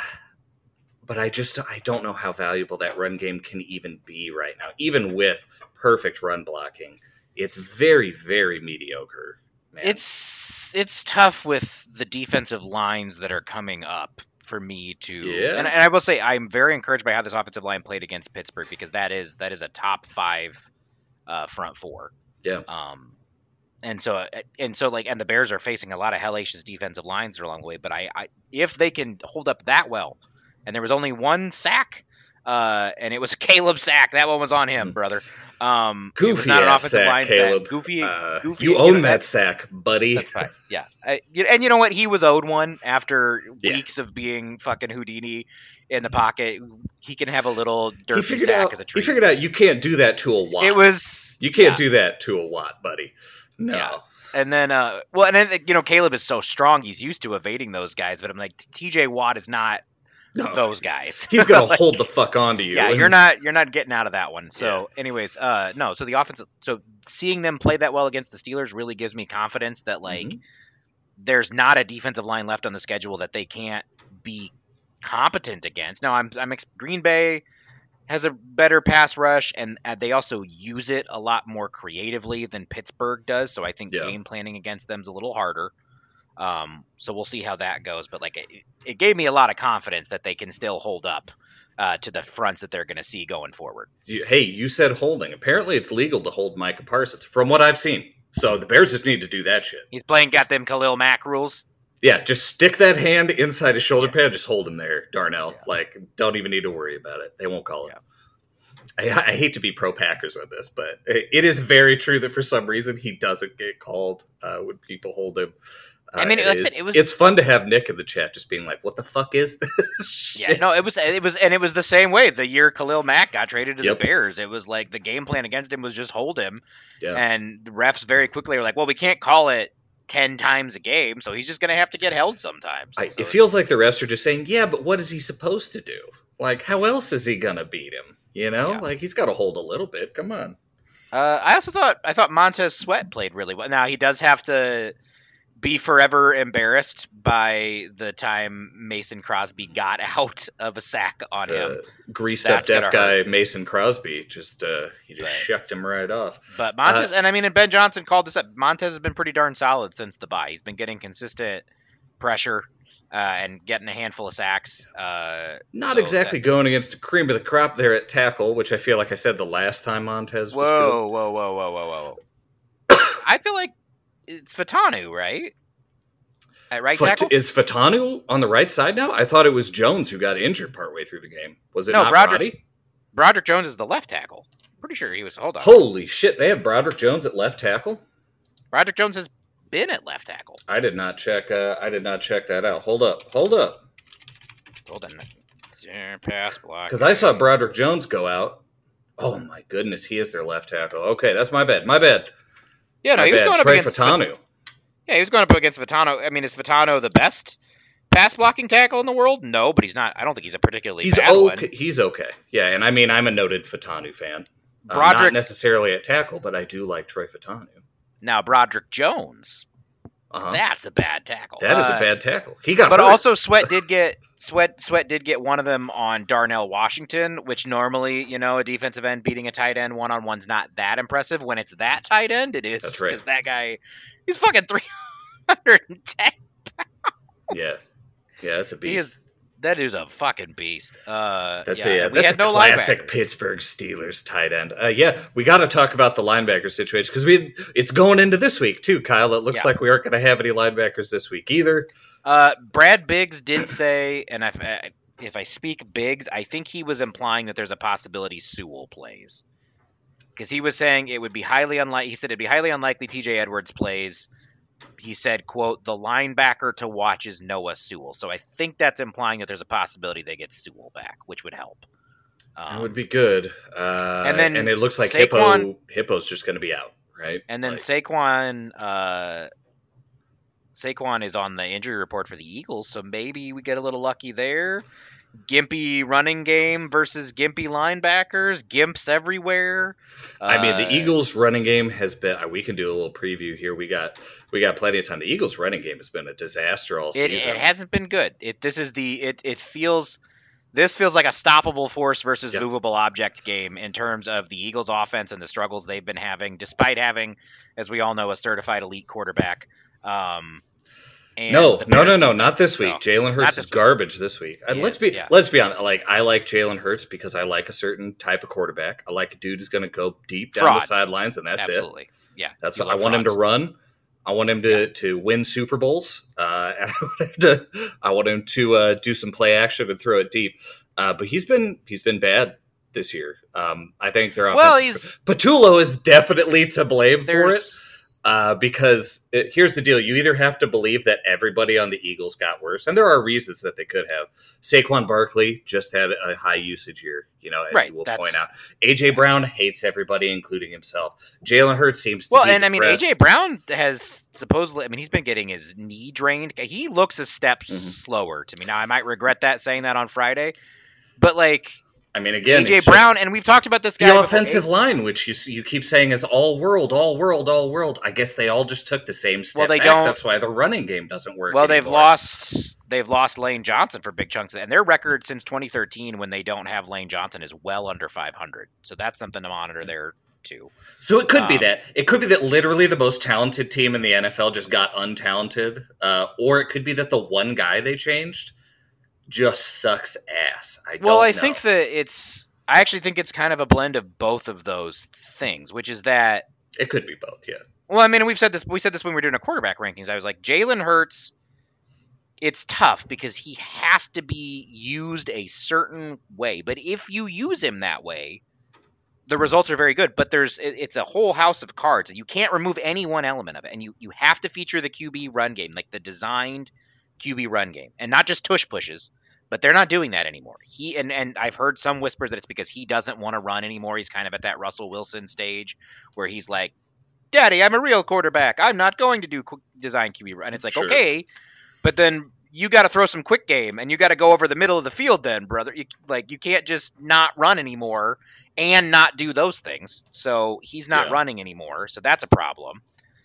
But I just I don't know how valuable that run game can even be right now. Even with perfect run blocking, it's very, very mediocre. Man. It's it's tough with the defensive lines that are coming up for me to. Yeah. And, and I will say I'm very encouraged by how this offensive line played against Pittsburgh because that is that is a top five uh, front four. Yeah. Um, and so and so like and the Bears are facing a lot of hellacious defensive lines along the way. But I, I if they can hold up that well. And there was only one sack, uh, and it was a Caleb sack. That one was on him, brother. Um, it was Goofy not an ass offensive sack, line Caleb. sack. Goofy, Uh, goofy. you know, own that that's- sack, buddy. That's fine. Yeah, I, you- and you know what? He was owed one after Yeah. weeks of being fucking Houdini in the pocket. He can have a little He derpy figured sack out. as a He treat. figured out you can't do that to a Watt. It was You can't yeah. do that to a Watt, buddy. No. Yeah. And then, uh, well, and then you know, Caleb is so strong; he's used to evading those guys. But I'm like, T J Watt is not No. those guys. He's gonna Like, hold the fuck onto you. Yeah, and- you're not you're not getting out of that one. So, anyways, uh, no. So the offense. So seeing them play that well against the Steelers really gives me confidence that like Mhm. there's not a defensive line left on the schedule that they can't be competent against. Now, I'm I'm ex- Green Bay has a better pass rush, and uh, they also use it a lot more creatively than Pittsburgh does. So I think Yeah. game planning against them is a little harder. Um, so we'll see how that goes. But like, it, it gave me a lot of confidence that they can still hold up uh, to the fronts that they're going to see going forward. You- hey, you said holding. Apparently, it's legal to hold Micah Parsons, from what I've seen. So the Bears just need to do that shit. He's playing got them Khalil Mack rules. Yeah, just stick that hand inside his shoulder pad. Just hold him there, Darnell. Yeah. Like, don't even need to worry about it. They won't call it. Yeah. I, I hate to be pro Packers on this, but it, it is very true that for some reason he doesn't get called uh, when people hold him. Uh, I mean, it like I is- said, it was- it's fun to have Nick in the chat just being like, "What the fuck is this?" Yeah, shit?" no, it was it was and it was the same way the year Khalil Mack got traded to Yep. the Bears. It was like the game plan against him was just hold him, Yeah. and the refs very quickly were like, "Well, we can't call it ten times a game, so he's just going to have to get held sometimes." I, So it feels like the refs are just saying, "Yeah, but what is he supposed to do? Like, how else is he gonna beat him? You know, Yeah. like he's got to hold a little bit. Come on." Uh, I also thought I thought Montez Sweat played really well. Now he does have to be forever embarrassed by the time Mason Crosby got out of a sack on him. The greased up That's gonna deaf guy Mason Crosby just uh, he just Right. shucked him right off. But Montez, Uh, and I mean, and Ben Johnson called this up. Montez has been pretty darn solid since the bye. He's been getting consistent pressure uh, and getting a handful of sacks. Uh, Not so exactly that, going against the cream of the crop there at tackle, which I feel like I said the last time Montez was good. whoa, whoa, whoa, whoa, whoa, whoa! I feel like it's Fatanu, right? At right Fat- tackle? Is Fatanu on the right side now? I thought it was Jones who got injured partway through the game. Was it No, not Broderick. Roddy? Broderick Jones is the left tackle. Pretty sure he was. Hold on. Holy shit, they have Broderick Jones at left tackle? Broderick Jones has been at left tackle. I did not check. Uh, I did not check that out. Hold up, hold up. Hold on. Pass block. Because I saw Broderick Jones go out. Oh my goodness, he is their left tackle. Okay, that's my bad. My bad. Yeah, no, my he was bad. going up Trey against Fatanu. Yeah, he was going up against Fatano. I mean, is Fatano the best pass blocking tackle in the world? No, but he's not. I don't think he's a particularly He's bad okay. one. He's okay. Yeah, and I mean, I'm a noted Fatanu fan. Uh, Broderick, not necessarily at tackle, but I do like Troy Fatanu. Now, Broderick Jones, Uh-huh. that's a bad tackle. That is uh, a bad tackle. He got But hurt. also, Sweat did get Sweat. Sweat did get one of them on Darnell Washington, which normally, you know, a defensive end beating a tight end one on one's not that impressive. When it's that tight end, it is. That's right. Because that guy, he's fucking three hundred ten. Yes. Yeah, that's a beast. He is. That is a fucking beast. Uh, That's yeah, a and we that's had a no classic linebacker. Pittsburgh Steelers tight end. Uh, yeah, we got to talk about the linebacker situation because we it's going into this week too, Kyle. It looks Yeah. like we aren't going to have any linebackers this week either. Uh, Brad Biggs did say, and if I, if I speak Biggs, I think he was implying that there's a possibility Sewell plays, because he was saying it would be highly unlikely. He said it'd be highly unlikely T J Edwards plays. He said, "quote the linebacker to watch is Noah Sewell." So I think that's implying that there's a possibility they get Sewell back, which would help. Um, That would be good. Uh, and then and it looks like Saquon- Hippo Hippo's just going to be out, right? And then Like, Saquon, uh, Saquon is on the injury report for the Eagles, so maybe we get a little lucky there. Gimpy running game versus gimpy linebackers, gimps everywhere. I mean, the Uh, Eagles' running game has been. We can do a little preview here. We got we got plenty of time. The Eagles' running game has been a disaster all It, season. it hasn't been good. It this is the it it feels this feels like a stoppable force versus Yeah. movable object game in terms of the Eagles' offense and the struggles they've been having, despite having, as we all know, a certified elite quarterback. Um, and No, the no, no, Bears no, defense, not this so- week. Jalen Not Hurts this is week. garbage this week. And He let's is, be yeah. let's be honest. Like I like Jalen Hurts because I like a certain type of quarterback. I like a dude who's going to go deep down Frauds. the sidelines, and that's it. Absolutely, yeah. That's You what I love want him to frauds. run. I want him to, to win Super Bowls. Uh, and I want him to I want him to uh, do some play action and throw it deep. Uh, but he's been he's been bad this year. Um, I think they're Well, he's Patullo is definitely to blame for it. there's Uh, because it, here's the deal. You either have to believe that everybody on the Eagles got worse, and there are reasons that they could have. Saquon Barkley just had a high usage year, you know, as Right, you will that's- point out. A J Brown hates everybody, including himself. Jalen Hurts seems to well, be and I mean, A depressed. J Brown has supposedly. I mean, he's been getting his knee drained. He looks a step Mhm. slower to me now. I might regret that saying that on Friday, but like I mean, again, A J it's just Brown, and we've talked about this guy. the before. offensive A- line, which you you keep saying is all world, all world, all world. I guess they all just took the same step Well, they back. don't- That's why the running game doesn't work. Well, they've anymore. lost. They've lost Lane Johnson for big chunks, and their record since twenty thirteen, when they don't have Lane Johnson, is well under five hundred. So that's something to monitor there too. So it could be Um, that. It could be that literally the most talented team in the N F L just got untalented. Uh, or it could be that the one guy they changed just sucks ass. I Well, don't I know. think that it's. I actually think it's kind of a blend of both of those things, which is that. It could be both, yeah. Well, I mean, we've said this. We said this when we were doing our quarterback rankings. I was like, Jalen Hurts. It's tough because he has to be used a certain way, but if you use him that way, the results are very good. But there's it, it's a whole house of cards, and you can't remove any one element of it. And you you have to feature the Q B run game, like the designed Q B run game, and not just tush pushes. But they're not doing that anymore. He and and I've heard some whispers that it's because he doesn't want to run anymore. He's kind of at that Russell Wilson stage where he's like, "Daddy, I'm a real quarterback. I'm not going to do qu- design Q B run." And it's like, Sure. okay, but then you got to throw some quick game, and you got to go over the middle of the field. Then, brother, you, like you can't just not run anymore and not do those things. So he's not Yeah. running anymore. So that's a problem.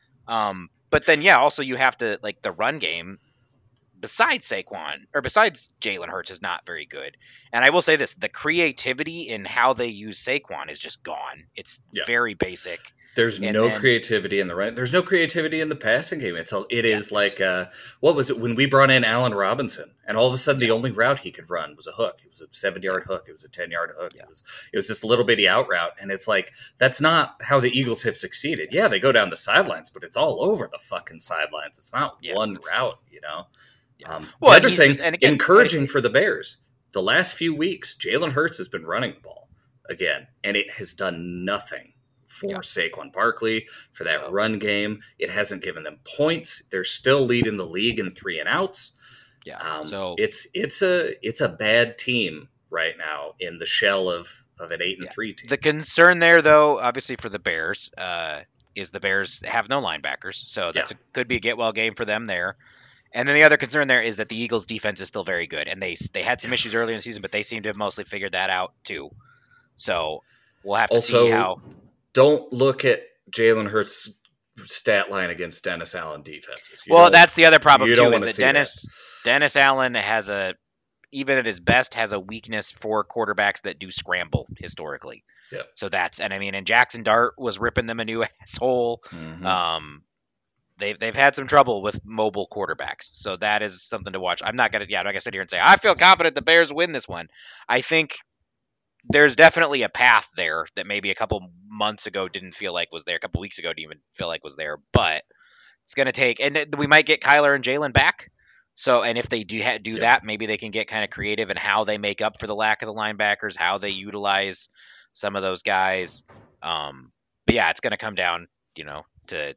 Um, but then yeah, also you have to like the run game. Besides Saquon, or besides Jalen Hurts, is not very good. And I will say this, the creativity in how they use Saquon is just gone. It's Yeah. very basic. There's And no then, creativity in the right. There's no creativity in the passing game. It's a, it yeah, is like uh, what was it when we brought in Allen Robinson, and all of a sudden yeah, the only route he could run was a hook. It was a seven yard hook. It was a ten yard hook. yeah, It was it was this little bitty out route, and it's like that's not how the Eagles have succeeded. Yeah, they go down the sidelines, but it's all over the fucking sidelines. It's not yeah, one it's- route, you know. yeah. Um, Well, the and other he's thing, just- and again, encouraging for the Bears, the last few weeks, Jalen Hurts has been running the ball again, and it has done nothing for Yeah. Saquon Barkley, for that Yeah. run game. It hasn't given them points. They're still leading the league in three and outs. Yeah. Um, so it's it's a it's a bad team right now in the shell of of an eight and Yeah. three team. the concern there, though, obviously for the Bears, uh, is the Bears have no linebackers, so that's a, could be a get well game for them there. And then the other concern there is that the Eagles' defense is still very good, and they they had some issues earlier in the season, but they seem to have mostly figured that out too. So we'll have to Also, see how. don't look at Jalen Hurts' stat line against Dennis Allen defenses. You Well, don't- that's the other problem you too, don't is wanna that see Dennis that. Dennis Allen has a even at his best has a weakness for quarterbacks that do scramble historically. Yeah. So that's and I mean, and Jackson Dart was ripping them a new asshole. Mhm. Um, they've they've had some trouble with mobile quarterbacks, so that is something to watch. I'm not gonna yeah, I'm not gonna sit here and say I feel confident the Bears win this one. I think there's definitely a path there that maybe a couple months ago didn't feel like was there, a couple weeks ago didn't even feel like was there, but it's gonna take, and it- we might get Kyler and Jalen back. So, and if they do ha- do Yeah. that, maybe they can get kind of creative in how they make up for the lack of the linebackers, how they utilize some of those guys. Um, but yeah, it's going to come down, you know, to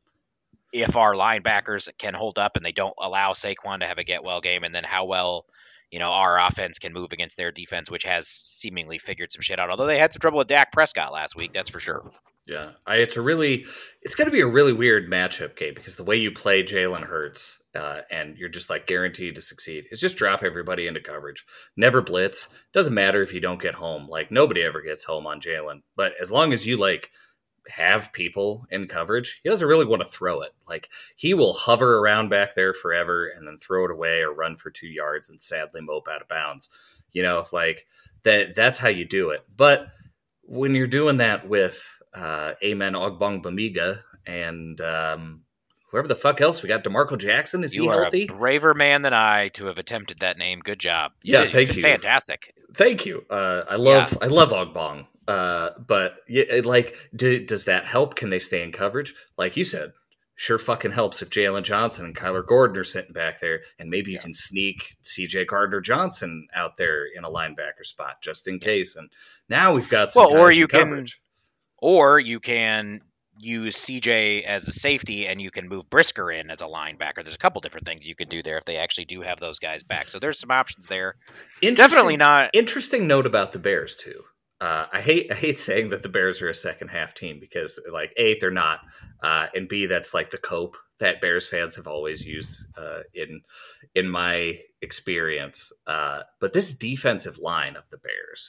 if our linebackers can hold up and they don't allow Saquon to have a get well game, and then how well, you know, our offense can move against their defense, which has seemingly figured some shit out. Although they had some trouble with Dak Prescott last week, that's for sure. Yeah, I, it's a really, it's going to be a really weird matchup game because the way you play Jalen Hurts, uh, and you're just like guaranteed to succeed, is just drop everybody into coverage, never blitz. Doesn't matter if you don't get home. Like nobody ever gets home on Jalen, but as long as you like have people in coverage, he doesn't really want to throw it. Like he will hover around back there forever and then throw it away or run for two yards and sadly mope out of bounds. You know, like that. That's how you do it. But when you're doing that with Uh, Amen Ogbong Bamiga and um, whoever the fuck else we got, DeMarco Jackson, is You he are healthy? a braver man than I to have attempted that name. Good job. Yeah, It's thank been you. Fantastic. Thank you. Uh, I love I love Ogbong, uh, but yeah, it, like, do, does that help? Can they stay in coverage? Like you said, sure fucking helps if Jalen Johnson and Kyler Gordon are sitting back there, and maybe you Yeah. can sneak C J Gardner Johnson out there in a linebacker spot just in case. And now we've got some Well, or guys in you can- coverage. Or you can use C J as a safety and you can move Brisker in as a linebacker. There's a couple different things you could do there if they actually do have those guys back. So there's some options there. Interesting- Definitely not. Interesting note about the Bears too. Uh, I hate I hate saying that the Bears are a second half team because like A, they're not, uh, and B, that's like the cope that Bears fans have always used uh, in in my experience. Uh, but this defensive line of the Bears,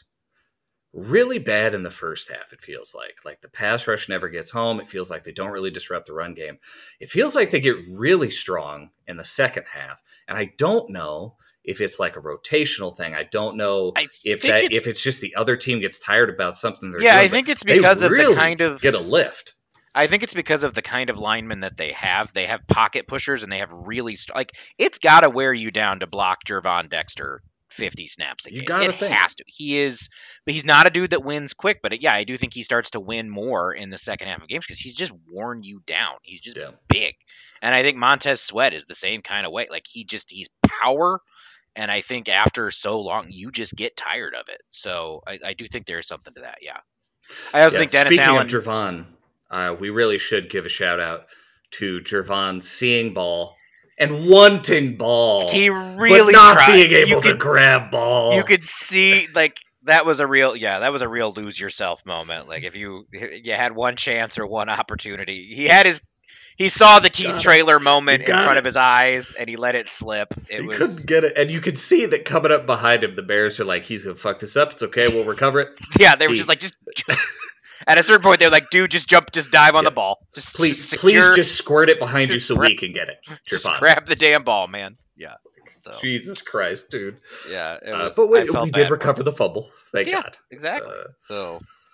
really bad in the first half. It feels like like the pass rush never gets home. It feels like they don't really disrupt the run game. It feels like they get really strong in the second half, and I don't know if it's like a rotational thing. I don't know I if think that it's- if it's just the other team gets tired about something they're Yeah, doing. I but think it's they because of really the kind of get a lift. I think it's because of the kind of linemen that they have. They have pocket pushers and they have really st- like it's got to wear you down to block Jervon Dexter fifty snaps a You game. gotta It think. has to. He is, but he's not a dude that wins quick. But yeah, I do think he starts to win more in the second half of games because he's just worn you down. He's just Yeah. big, and I think Montez Sweat is the same kind of way. Like he just he's power. And I think after so long, you just get tired of it. So I, I do think there's something to that. Yeah. I also Yeah, think Dennis speaking Allen. of Jervon, uh, we really should give a shout out to Jervon seeing ball and wanting ball, He really but not tried. being You able to could- grab ball. You could see like that was a real yeah that was a real lose yourself moment. Like if you you had one chance or one opportunity, he had his he saw the Keith Got it. Trailer moment You in got front it. of his eyes and he let it slip. It he was couldn't get it, and you could see that coming up behind him. The Bears are like, "He's gonna fuck this up. It's okay. We'll recover it. yeah they were he- just like just, just at a certain point they were like dude just jump just dive on Yeah. the ball just Please, just secure, please, just squirt it behind you just so grab- we can get it." just Jervon, grab the damn ball, man. Yeah. So Jesus Christ, dude. yeah, it Uh, was, but I we, felt we bad did for him. recover the fumble. Thank Yeah. God. Exactly. Uh, So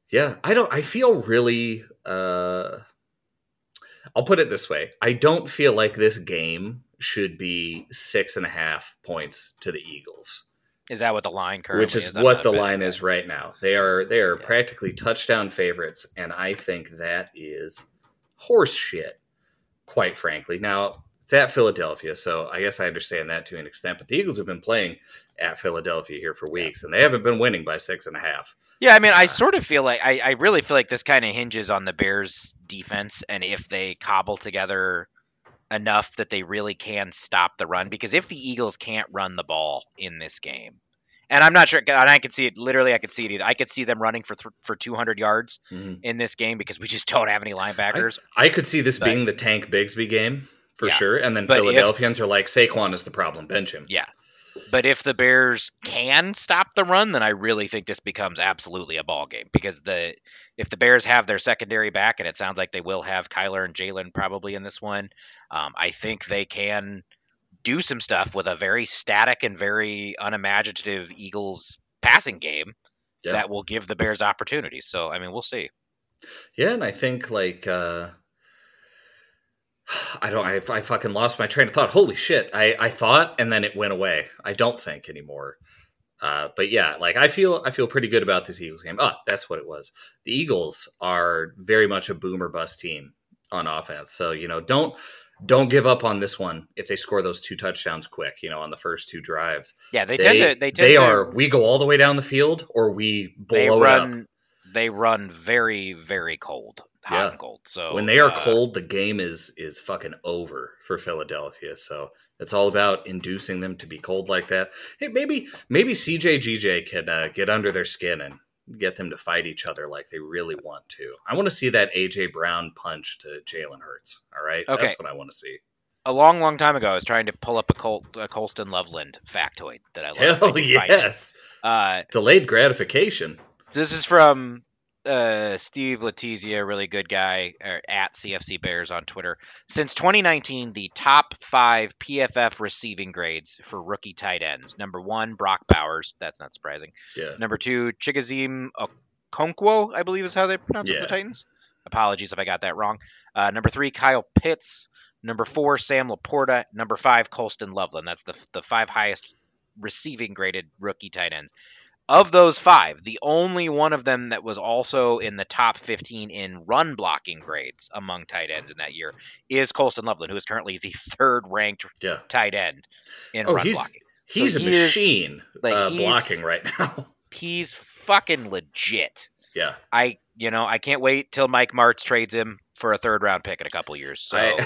Yeah, I don't. I feel really. Uh, I'll put it this way: I don't feel like this game should be six and a half points to the Eagles. Is that what the line currently Which is is? what the line is right now. They are they are Yeah. practically touchdown favorites, and I think that is horse shit, quite frankly. Now, it's at Philadelphia, so I guess I understand that to an extent, but the Eagles have been playing at Philadelphia here for weeks, and they haven't been winning by six and a half. Yeah, I mean, I Uh, sort of feel like I, I really feel like this kind of hinges on the Bears' defense and if they cobble together enough that they really can stop the run. Because if the Eagles can't run the ball in this game, and I'm not sure, and I could see it. Literally, I could see it either. I could see them running for th- for two hundred yards mhm. in this game because we just don't have any linebackers. I, I could see this But- being the Tank Bigsby game for Yeah. sure, and then But if- Philadelphians are like, Saquon is the problem, bench him. Yeah. But if the Bears can stop the run, then I really think this becomes absolutely a ball game because the if the Bears have their secondary back, and it sounds like they will have Kyler and Jalen probably in this one, um, I think they can do some stuff with a very static and very unimaginative Eagles passing game Yeah. that will give the Bears opportunities. So, I mean, we'll see. Yeah, and I think like uh I don't I, I fucking lost my train of thought. Holy shit. I I thought and then it went away. I don't think anymore. Uh but yeah, like I feel I feel pretty good about this Eagles game. Oh, that's what it was. The Eagles are very much a boomer bust team on offense. So, you know, don't don't give up on this one if they score those two touchdowns quick, you know, on the first two drives. Yeah, they, They tend to. They, tend they to, are we go all the way down the field or we They blow it up. run. They run very, very cold, hot Yeah. and cold. So When they are uh, cold, the game is is fucking over for Philadelphia. So it's all about inducing them to be cold like that. Hey, maybe maybe C J G J can uh, get under their skin and get them to fight each other like they really want to. I want to see that A J Brown punch to Jalen Hurts. All right, Okay. that's what I want to see. a long, long time ago, I was trying to pull up a, Col- a Colston Loveland factoid that I loved. I Hell didn't find it. yes, Uh, delayed gratification. this is from uh, Steve Letizia, really good guy, er, at C F C Bears on Twitter. Since twenty nineteen, the top five P F F receiving grades for rookie tight ends. Number one, Brock Bowers. That's not surprising. Yeah, Number two, Chigoziem Okonkwo, I believe is how they pronounce it Yeah. for the Titans. Apologies if I got that wrong. Uh, number three, Kyle Pitts. Number four, Sam Laporta. Number five, Colston Loveland. That's the the five highest receiving graded rookie tight ends. Of those five, the only one of them that was also in the top fifteen in run blocking grades among tight ends in that year is Colston Loveland, who is currently the third ranked yeah. tight end in Oh, run he's blocking. he's So a he is- machine like, uh, he's- blocking right now. He's fucking legit. yeah. I you know I can't wait till Mike Martz trades him for a third round pick in a couple years. So I-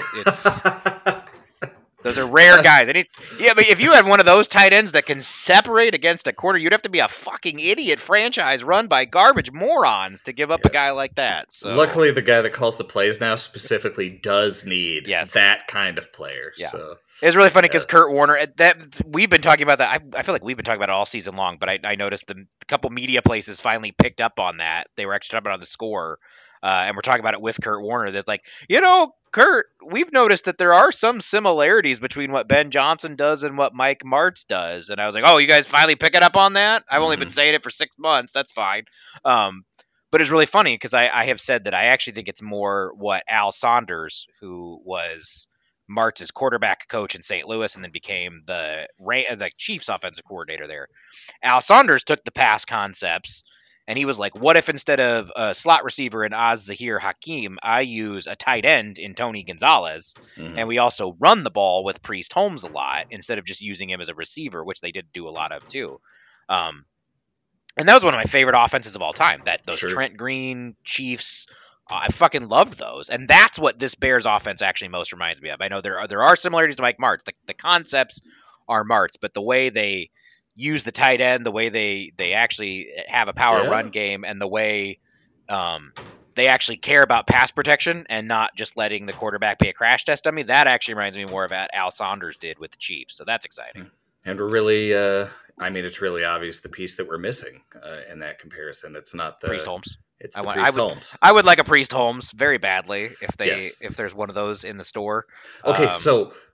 it's those are rare guys. And it's, yeah, but if you had one of those tight ends that can separate against a quarter, you'd have to be a fucking idiot franchise run by garbage morons to give up a Yes. guy like that. So Luckily, the guy that calls the plays now specifically does need Yes. that kind of player. Yeah. So it's really funny because Yeah. Kurt Warner, uh, that we've been talking about that. I, I feel like we've been talking about it all season long, but I, I noticed the a couple media places finally picked up on that. They were actually talking about the score, uh, and we're talking about it with Kurt Warner. That's like, you know, Kurt, we've noticed that there are some similarities between what Ben Johnson does and what Mike Martz does. And I was like, oh, you guys finally picking up on that? I've only been Mhm. saying it for six months. That's fine. Um, but it's really funny because I, I have said that I actually think it's more what Al Saunders, who was Martz's quarterback coach in Saint Louis and then became the Ra- the Chiefs offensive coordinator there. Al Saunders took the pass concepts and he was like, what if instead of a slot receiver in Oz Zahir Hakim, I use a tight end in Tony Gonzalez, mhm. and we also run the ball with Priest Holmes a lot instead of just using him as a receiver, which they did do a lot of too. Um, and that was one of my favorite offenses of all time. That those Sure. Trent Green Chiefs, uh, I fucking loved those, and that's what this Bears offense actually most reminds me of. I know there are there are similarities to Mike Martz. The, the concepts are Martz, but the way they use the tight end, the way they they actually have a power Yeah. run game, and the way um, they actually care about pass protection and not just letting the quarterback be a crash test dummy. That actually reminds me more of what Al Saunders did with the Chiefs. So that's exciting. And we're really, uh, I mean, it's really obvious the piece that we're missing uh, in that comparison. It's not the Priest Holmes. It's I the want- I Priest would- Holmes. I would like a Priest Holmes very badly if they Yes. if there's one of those in the store. Okay, Um, so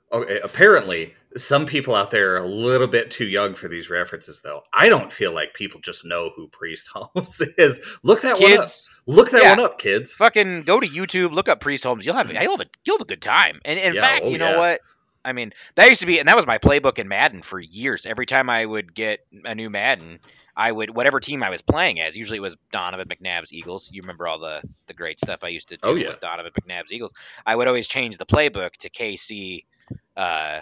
Okay, apparently, some people out there are a little bit too young for these references, though. I don't feel like people just know who Priest Holmes is. Look that one up. Kids, Look that yeah, one up, kids. fucking go to YouTube, look up Priest Holmes. You'll have you'll have a, you'll have a good time. And in Yeah, fact, oh you know yeah. what? I mean, that used to be, and that was my playbook in Madden for years. Every time I would get a new Madden, I would whatever team I was playing as. Usually it was Donovan McNabb's Eagles. You remember all the the great stuff I used to do Oh, yeah. with Donovan McNabb's Eagles. I would always change the playbook to K C, uh,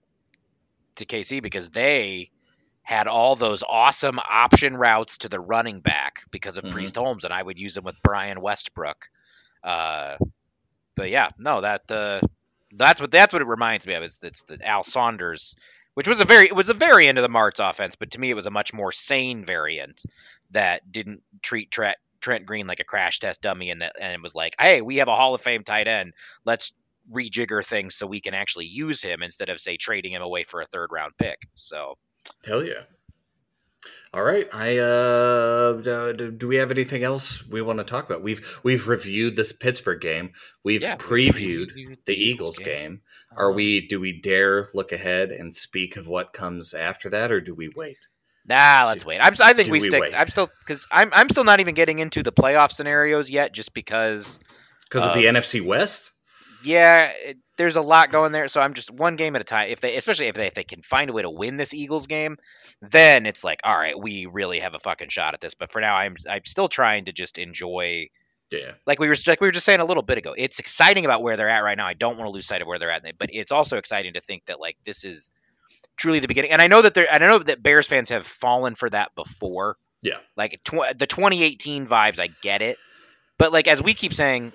to K C because they had all those awesome option routes to the running back because of Mhm. Priest Holmes, and I would use them with Brian Westbrook. Uh, but yeah, no, that uh, that's what that's what it reminds me of. It's it's the Al Saunders, which was a very it was a variant of the Martz offense, but to me it was a much more sane variant that didn't treat Trent Trent Green like a crash test dummy, and that and it was like, hey, we have a Hall of Fame tight end, let's rejigger things so we can actually use him instead of say trading him away for a third round pick. So Hell yeah. All right. I uh, do, do we have anything else we want to talk about? We've we've reviewed this Pittsburgh game. We've yeah, previewed we previewed the Eagles game. game. Are Um, we? Do we dare look ahead and speak of what comes after that, or do we wait? Nah, let's Do- wait. I'm, I think do we we stick. wait? I'm still because I'm I'm still not even getting into the playoff scenarios yet, just because. Because of Uh, the N F C West? Yeah, it, there's a lot going there, so I'm just one game at a time. If they, especially if they, if they can find a way to win this Eagles game, then it's like, all right, we really have a fucking shot at this. But for now, I'm I'm still trying to just enjoy. Yeah. Like we were like we were just saying a little bit ago, it's exciting about where they're at right now. I don't want to lose sight of where they're at, but it's also exciting to think that like this is truly the beginning. And I know that there, and I know that Bears fans have fallen for that before. Yeah. Like tw- the twenty eighteen vibes, I get it, but like as we keep saying,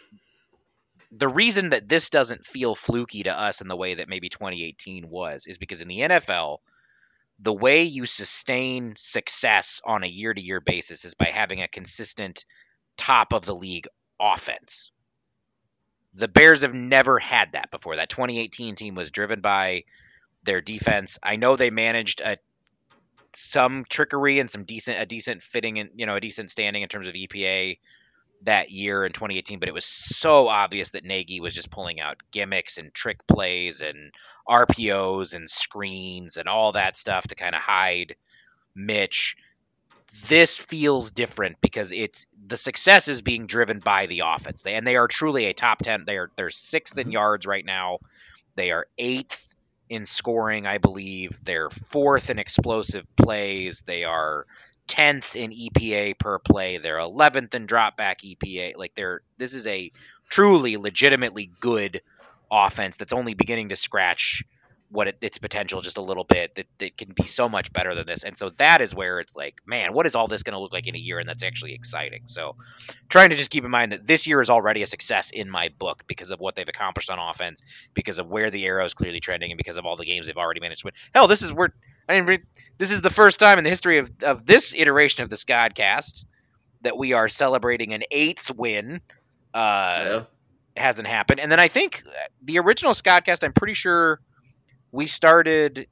the reason that this doesn't feel fluky to us in the way that maybe twenty eighteen was is because in the N F L, the way you sustain success on a year-to-year basis is by having a consistent top of the league offense. The Bears have never had that before. That twenty eighteen team was driven by their defense. I know they managed a some trickery and some decent a decent fitting and you know a decent standing in terms of E P A that year in twenty eighteen, but it was so obvious that Nagy was just pulling out gimmicks and trick plays and R P Os and screens and all that stuff to kind of hide Mitch. This feels different because it's the success is being driven by the offense. They, and they are truly a top ten. They are they're sixth in yards right now. They are eighth in scoring, I believe. They're fourth in explosive plays. They are tenth in E P A per play. They're eleventh in drop back E P A. Like they're this is a truly legitimately good offense that's only beginning to scratch what it, its potential just a little bit. That it can be so much better than this. And so that is where it's like, man, what is all this going to look like in a year? And that's actually exciting. So trying to just keep in mind that this year is already a success in my book because of what they've accomplished on offense, because of where the arrow is clearly trending, and because of all the games they've already managed to win. Hell, this is where I mean, this is the first time in the history of, of this iteration of the Scodcast that we are celebrating an eighth win. Uh, Yeah. Hasn't happened. And then I think the original Scodcast, I'm pretty sure we started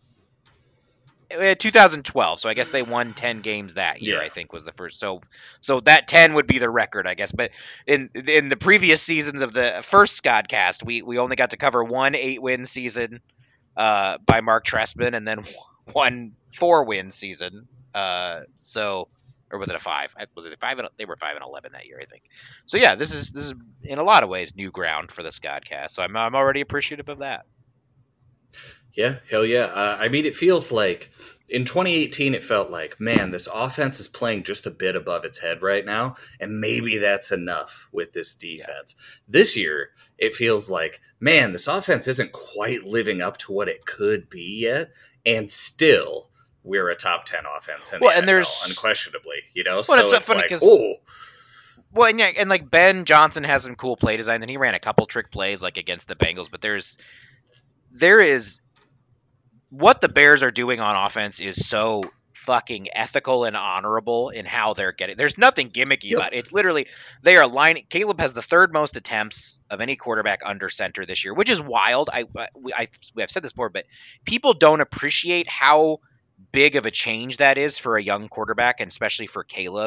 uh, two thousand twelve. So I guess they won ten games that year, Yeah. I think was the first. So so that ten would be the record, I guess. But in in the previous seasons of the first Scodcast, we, we only got to cover one eight-win season uh, by Mark Trestman and then one four-win season. Uh, so or was it a five? Was it a five? And, they were five and eleven that year, I think. So yeah, this is this is in a lot of ways new ground for the Scodcast. So I'm I'm already appreciative of that. Yeah, hell yeah. Uh, I mean, it feels like in twenty eighteen, it felt like, man, this offense is playing just a bit above its head right now, and maybe that's enough with this defense. Yeah. This year, it feels like, man, this offense isn't quite living up to what it could be yet, and still, we're a top ten offense in well, the and N F L, there's unquestionably. You know, well, so it's, it's funny like, oh. Well, and, yeah, and like Ben Johnson has some cool play designs, and he ran a couple trick plays like against the Bengals. But there's there is what the Bears are doing on offense is so fucking ethical and honorable in how they're getting. There's nothing gimmicky Yep. about it. It's literally they are lining. Caleb has the third most attempts of any quarterback under center this year, which is wild. I I I've said this before, but people don't appreciate how big of a change that is for a young quarterback, and especially for Caleb.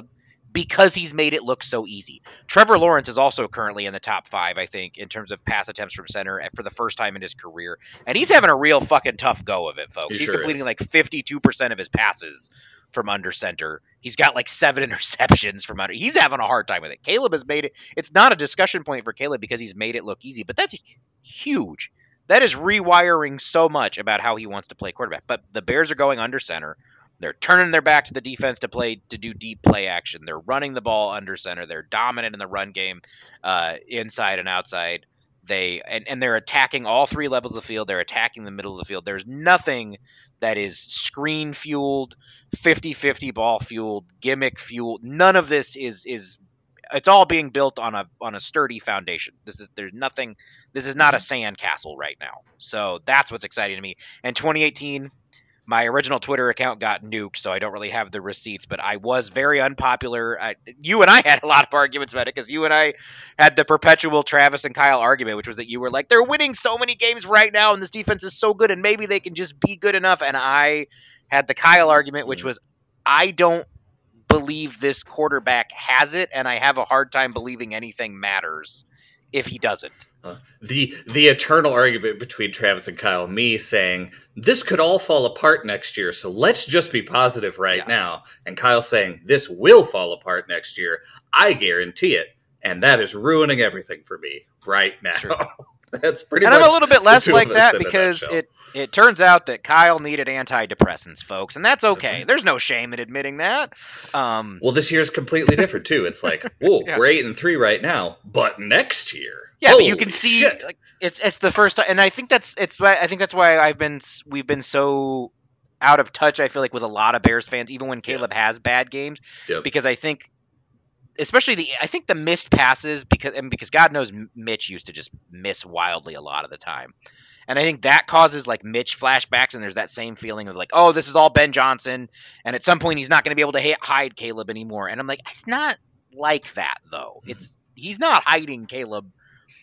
because he's made it look so easy. Trevor Lawrence is also currently in the top five, I think, in terms of pass attempts from center for the first time in his career. And he's having a real fucking tough go of it, folks. He He's sure completing is. like fifty-two percent of his passes from under center. He's got like seven interceptions from under. He's having a hard time with it. Caleb has made it. It's not a discussion point for Caleb because he's made it look easy, but that's huge. That is rewiring so much about how he wants to play quarterback. But the Bears are going under center. They're turning their back to the defense to play to do deep play action. They're running the ball under center. They're dominant in the run game, uh, inside and outside. They and, and they're attacking all three levels of the field. They're attacking the middle of the field. There's nothing that is screen fueled, fifty-fifty ball fueled, gimmick fueled. None of this is is it's all being built on a on a sturdy foundation. This is there's nothing. This is not a sand castle right now. So that's what's exciting to me. And twenty eighteen. My original Twitter account got nuked, so I don't really have the receipts, but I was very unpopular. I, you and I had a lot of arguments about it because you and I had the perpetual Travis and Kyle argument, which was that you were like, they're winning so many games right now, and this defense is so good, and maybe they can just be good enough. And I had the Kyle argument, which was, I don't believe this quarterback has it, and I have a hard time believing anything matters if he doesn't. Uh, the the eternal argument between Travis and Kyle, me saying, this could all fall apart next year, so let's just be positive right Yeah. now. And Kyle saying, this will fall apart next year. I guarantee it. And that is ruining everything for me right now. Sure. That's pretty and much I'm a little bit less the two like of us that in a because nutshell. it, it turns out that Kyle needed antidepressants, folks, and that's okay. right. There's no shame in admitting that. Um, Well, this year's completely different, too. It's like, whoa, Yeah. we're eight and three right now, but next year. yeah, but you holy can see shit. like, it's it's the first time, and I think that's it's why I think that's why I've been we've been so out of touch. I feel like with a lot of Bears fans, even when Caleb has bad games, Yep. because I think. Especially the, I think the missed passes because and because God knows Mitch used to just miss wildly a lot of the time, and I think that causes like Mitch flashbacks, and there's that same feeling of like, oh, this is all Ben Johnson, and at some point he's not going to be able to hide Caleb anymore, and I'm like, it's not like that though. It's he's not hiding Caleb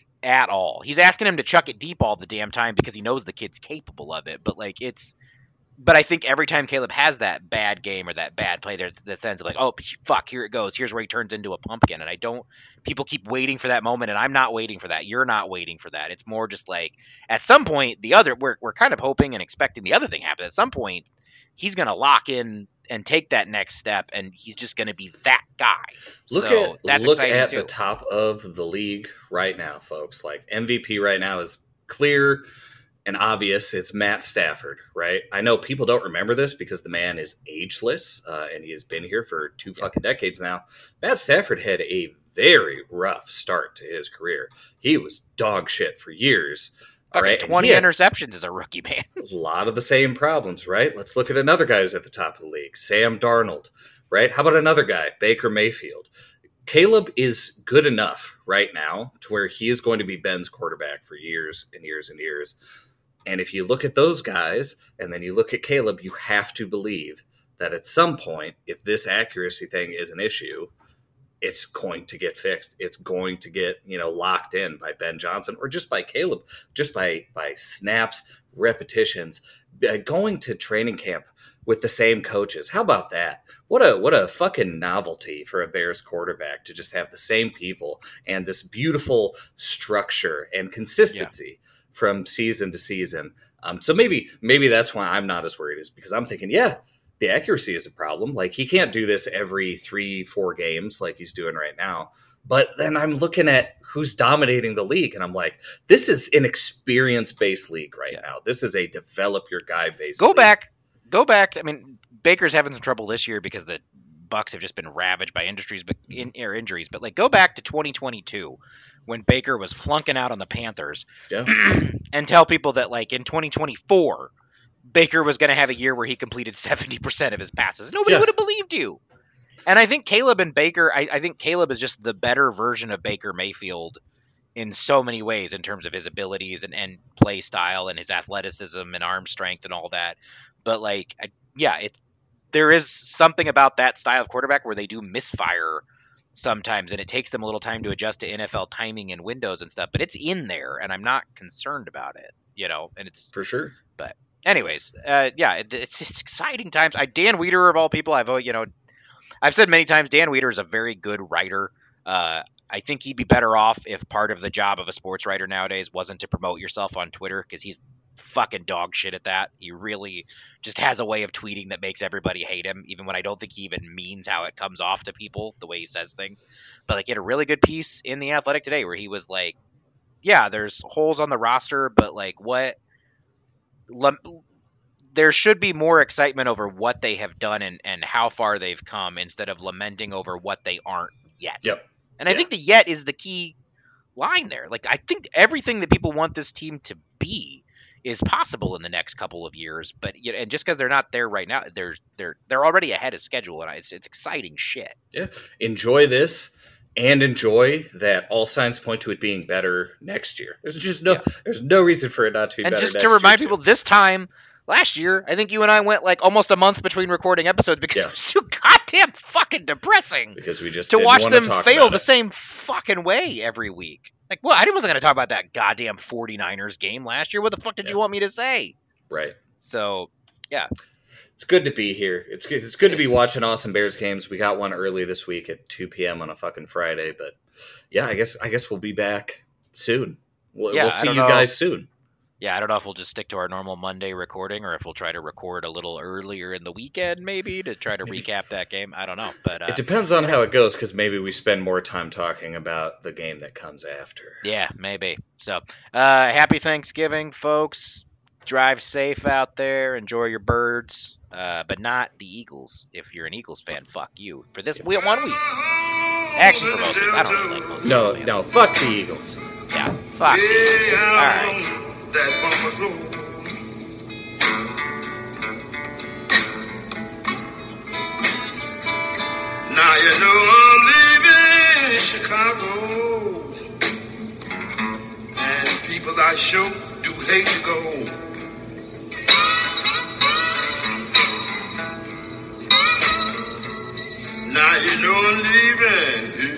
at all. He's asking him to chuck it deep all the damn time because he knows the kid's capable of it, but like it's. But I think every time Caleb has that bad game or that bad play, there's the sense of like, oh, fuck, here it goes. Here's where he turns into a pumpkin. And I don't – people keep waiting for that moment, and I'm not waiting for that. You're not waiting for that. It's more just like at some point, the other – we're we're kind of hoping and expecting the other thing happen. At some point, he's going to lock in and take that next step, and he's just going to be that guy. Look so at that's look exciting at too. the top of the league right now, folks. Like M V P right now is clear and obvious. It's Matt Stafford, right? I know people don't remember this because the man is ageless uh, and he has been here for two fucking decades now. Matt Stafford had a very rough start to his career. He was dog shit for years. All right, and twenty he had interceptions as a rookie, man. a lot of the same problems, right? Let's look at another guy who's at the top of the league, Sam Darnold, right? How about another guy, Baker Mayfield? Caleb is good enough right now to where he is going to be Ben's quarterback for years and years and years. And if you look at those guys and then you look at Caleb, you have to believe that at some point, if this accuracy thing is an issue, it's going to get fixed. It's going to get, you know, locked in by Ben Johnson or just by Caleb, just by by snaps, repetitions, uh, going to training camp with the same coaches. How about that? What a what a fucking novelty for a Bears quarterback to just have the same people and this beautiful structure and consistency yeah. from season to season. Um, so maybe maybe that's why I'm not as worried, is because I'm thinking, yeah, the accuracy is a problem. Like, he can't do this every three, four games like he's doing right now. But then I'm looking at who's dominating the league, and I'm like, this is an experience-based league right yeah. now. This is a develop-your-guy-based Go league. back. Go back. I mean, Baker's having some trouble this year because the Bucs have just been ravaged by industries, but in air injuries. But like, go back to twenty twenty-two when Baker was flunking out on the Panthers, yeah. and tell people that like in twenty twenty-four, Baker was going to have a year where he completed seventy percent of his passes. Nobody yeah. would have believed you. And I think Caleb and Baker, I, I think Caleb is just the better version of Baker Mayfield in so many ways in terms of his abilities and, and play style and his athleticism and arm strength and all that. But like, I, yeah, it, there is something about that style of quarterback where they do misfire sometimes, and it takes them a little time to adjust to N F L timing and windows and stuff, but it's in there and I'm not concerned about it, you know, and it's for sure. But anyways, uh, yeah, it, it's, it's exciting times. I, Dan Wiederer of all people, I've, you know, I've said many times, Dan Wiederer is a very good writer. Uh, I think he'd be better off if part of the job of a sports writer nowadays wasn't to promote yourself on Twitter, because he's fucking dog shit at that. He really just has a way of tweeting that makes everybody hate him, even when I don't think he even means how it comes off to people, the way he says things. But like, he had a really good piece in The Athletic today where he was like, yeah, there's holes on the roster, but like what there should be more excitement over what they have done and, and how far they've come, instead of lamenting over what they aren't yet. Yep. And I yeah. think the yet is the key line there. Like, I think everything that people want this team to be is possible in the next couple of years, but you know, and just because they're not there right now, they're they're they're already ahead of schedule, and it's it's exciting shit. Yeah, enjoy this, and enjoy that all signs point to it being better next year. There's just no yeah. there's no reason for it not to be and better. And just next to remind year people, too. this time last year, I think you and I went like almost a month between recording episodes because yeah. it was too goddamn fucking depressing. Because we just to didn't watch want them to talk fail about the it. same fucking way every week. Like, well, I wasn't going to talk about that goddamn 49ers game last year. What the fuck did yeah. you want me to say? Right. So, yeah. It's good to be here. It's good. It's good to be watching awesome Bears games. We got one early this week at two p.m. on a fucking Friday, but yeah, I guess I guess we'll be back soon. We'll, yeah, we'll see you know. guys soon. Yeah, I don't know if we'll just stick to our normal Monday recording or if we'll try to record a little earlier in the weekend, maybe, to try to maybe. recap that game. I don't know. But uh, it depends on how it goes, because maybe we spend more time talking about the game that comes after. Yeah, maybe. So, uh, happy Thanksgiving, folks. Drive safe out there. Enjoy your birds, uh, but not the Eagles. If you're an Eagles fan, fuck you. For this we one week. Actually, for most of us, I don't really like most No, Eagles no, fuck the Eagles. Yeah, fuck the Eagles. All right. That bumper's low. Now you know I'm leaving Chicago, and people I sure do hate to go. Now you know I'm leaving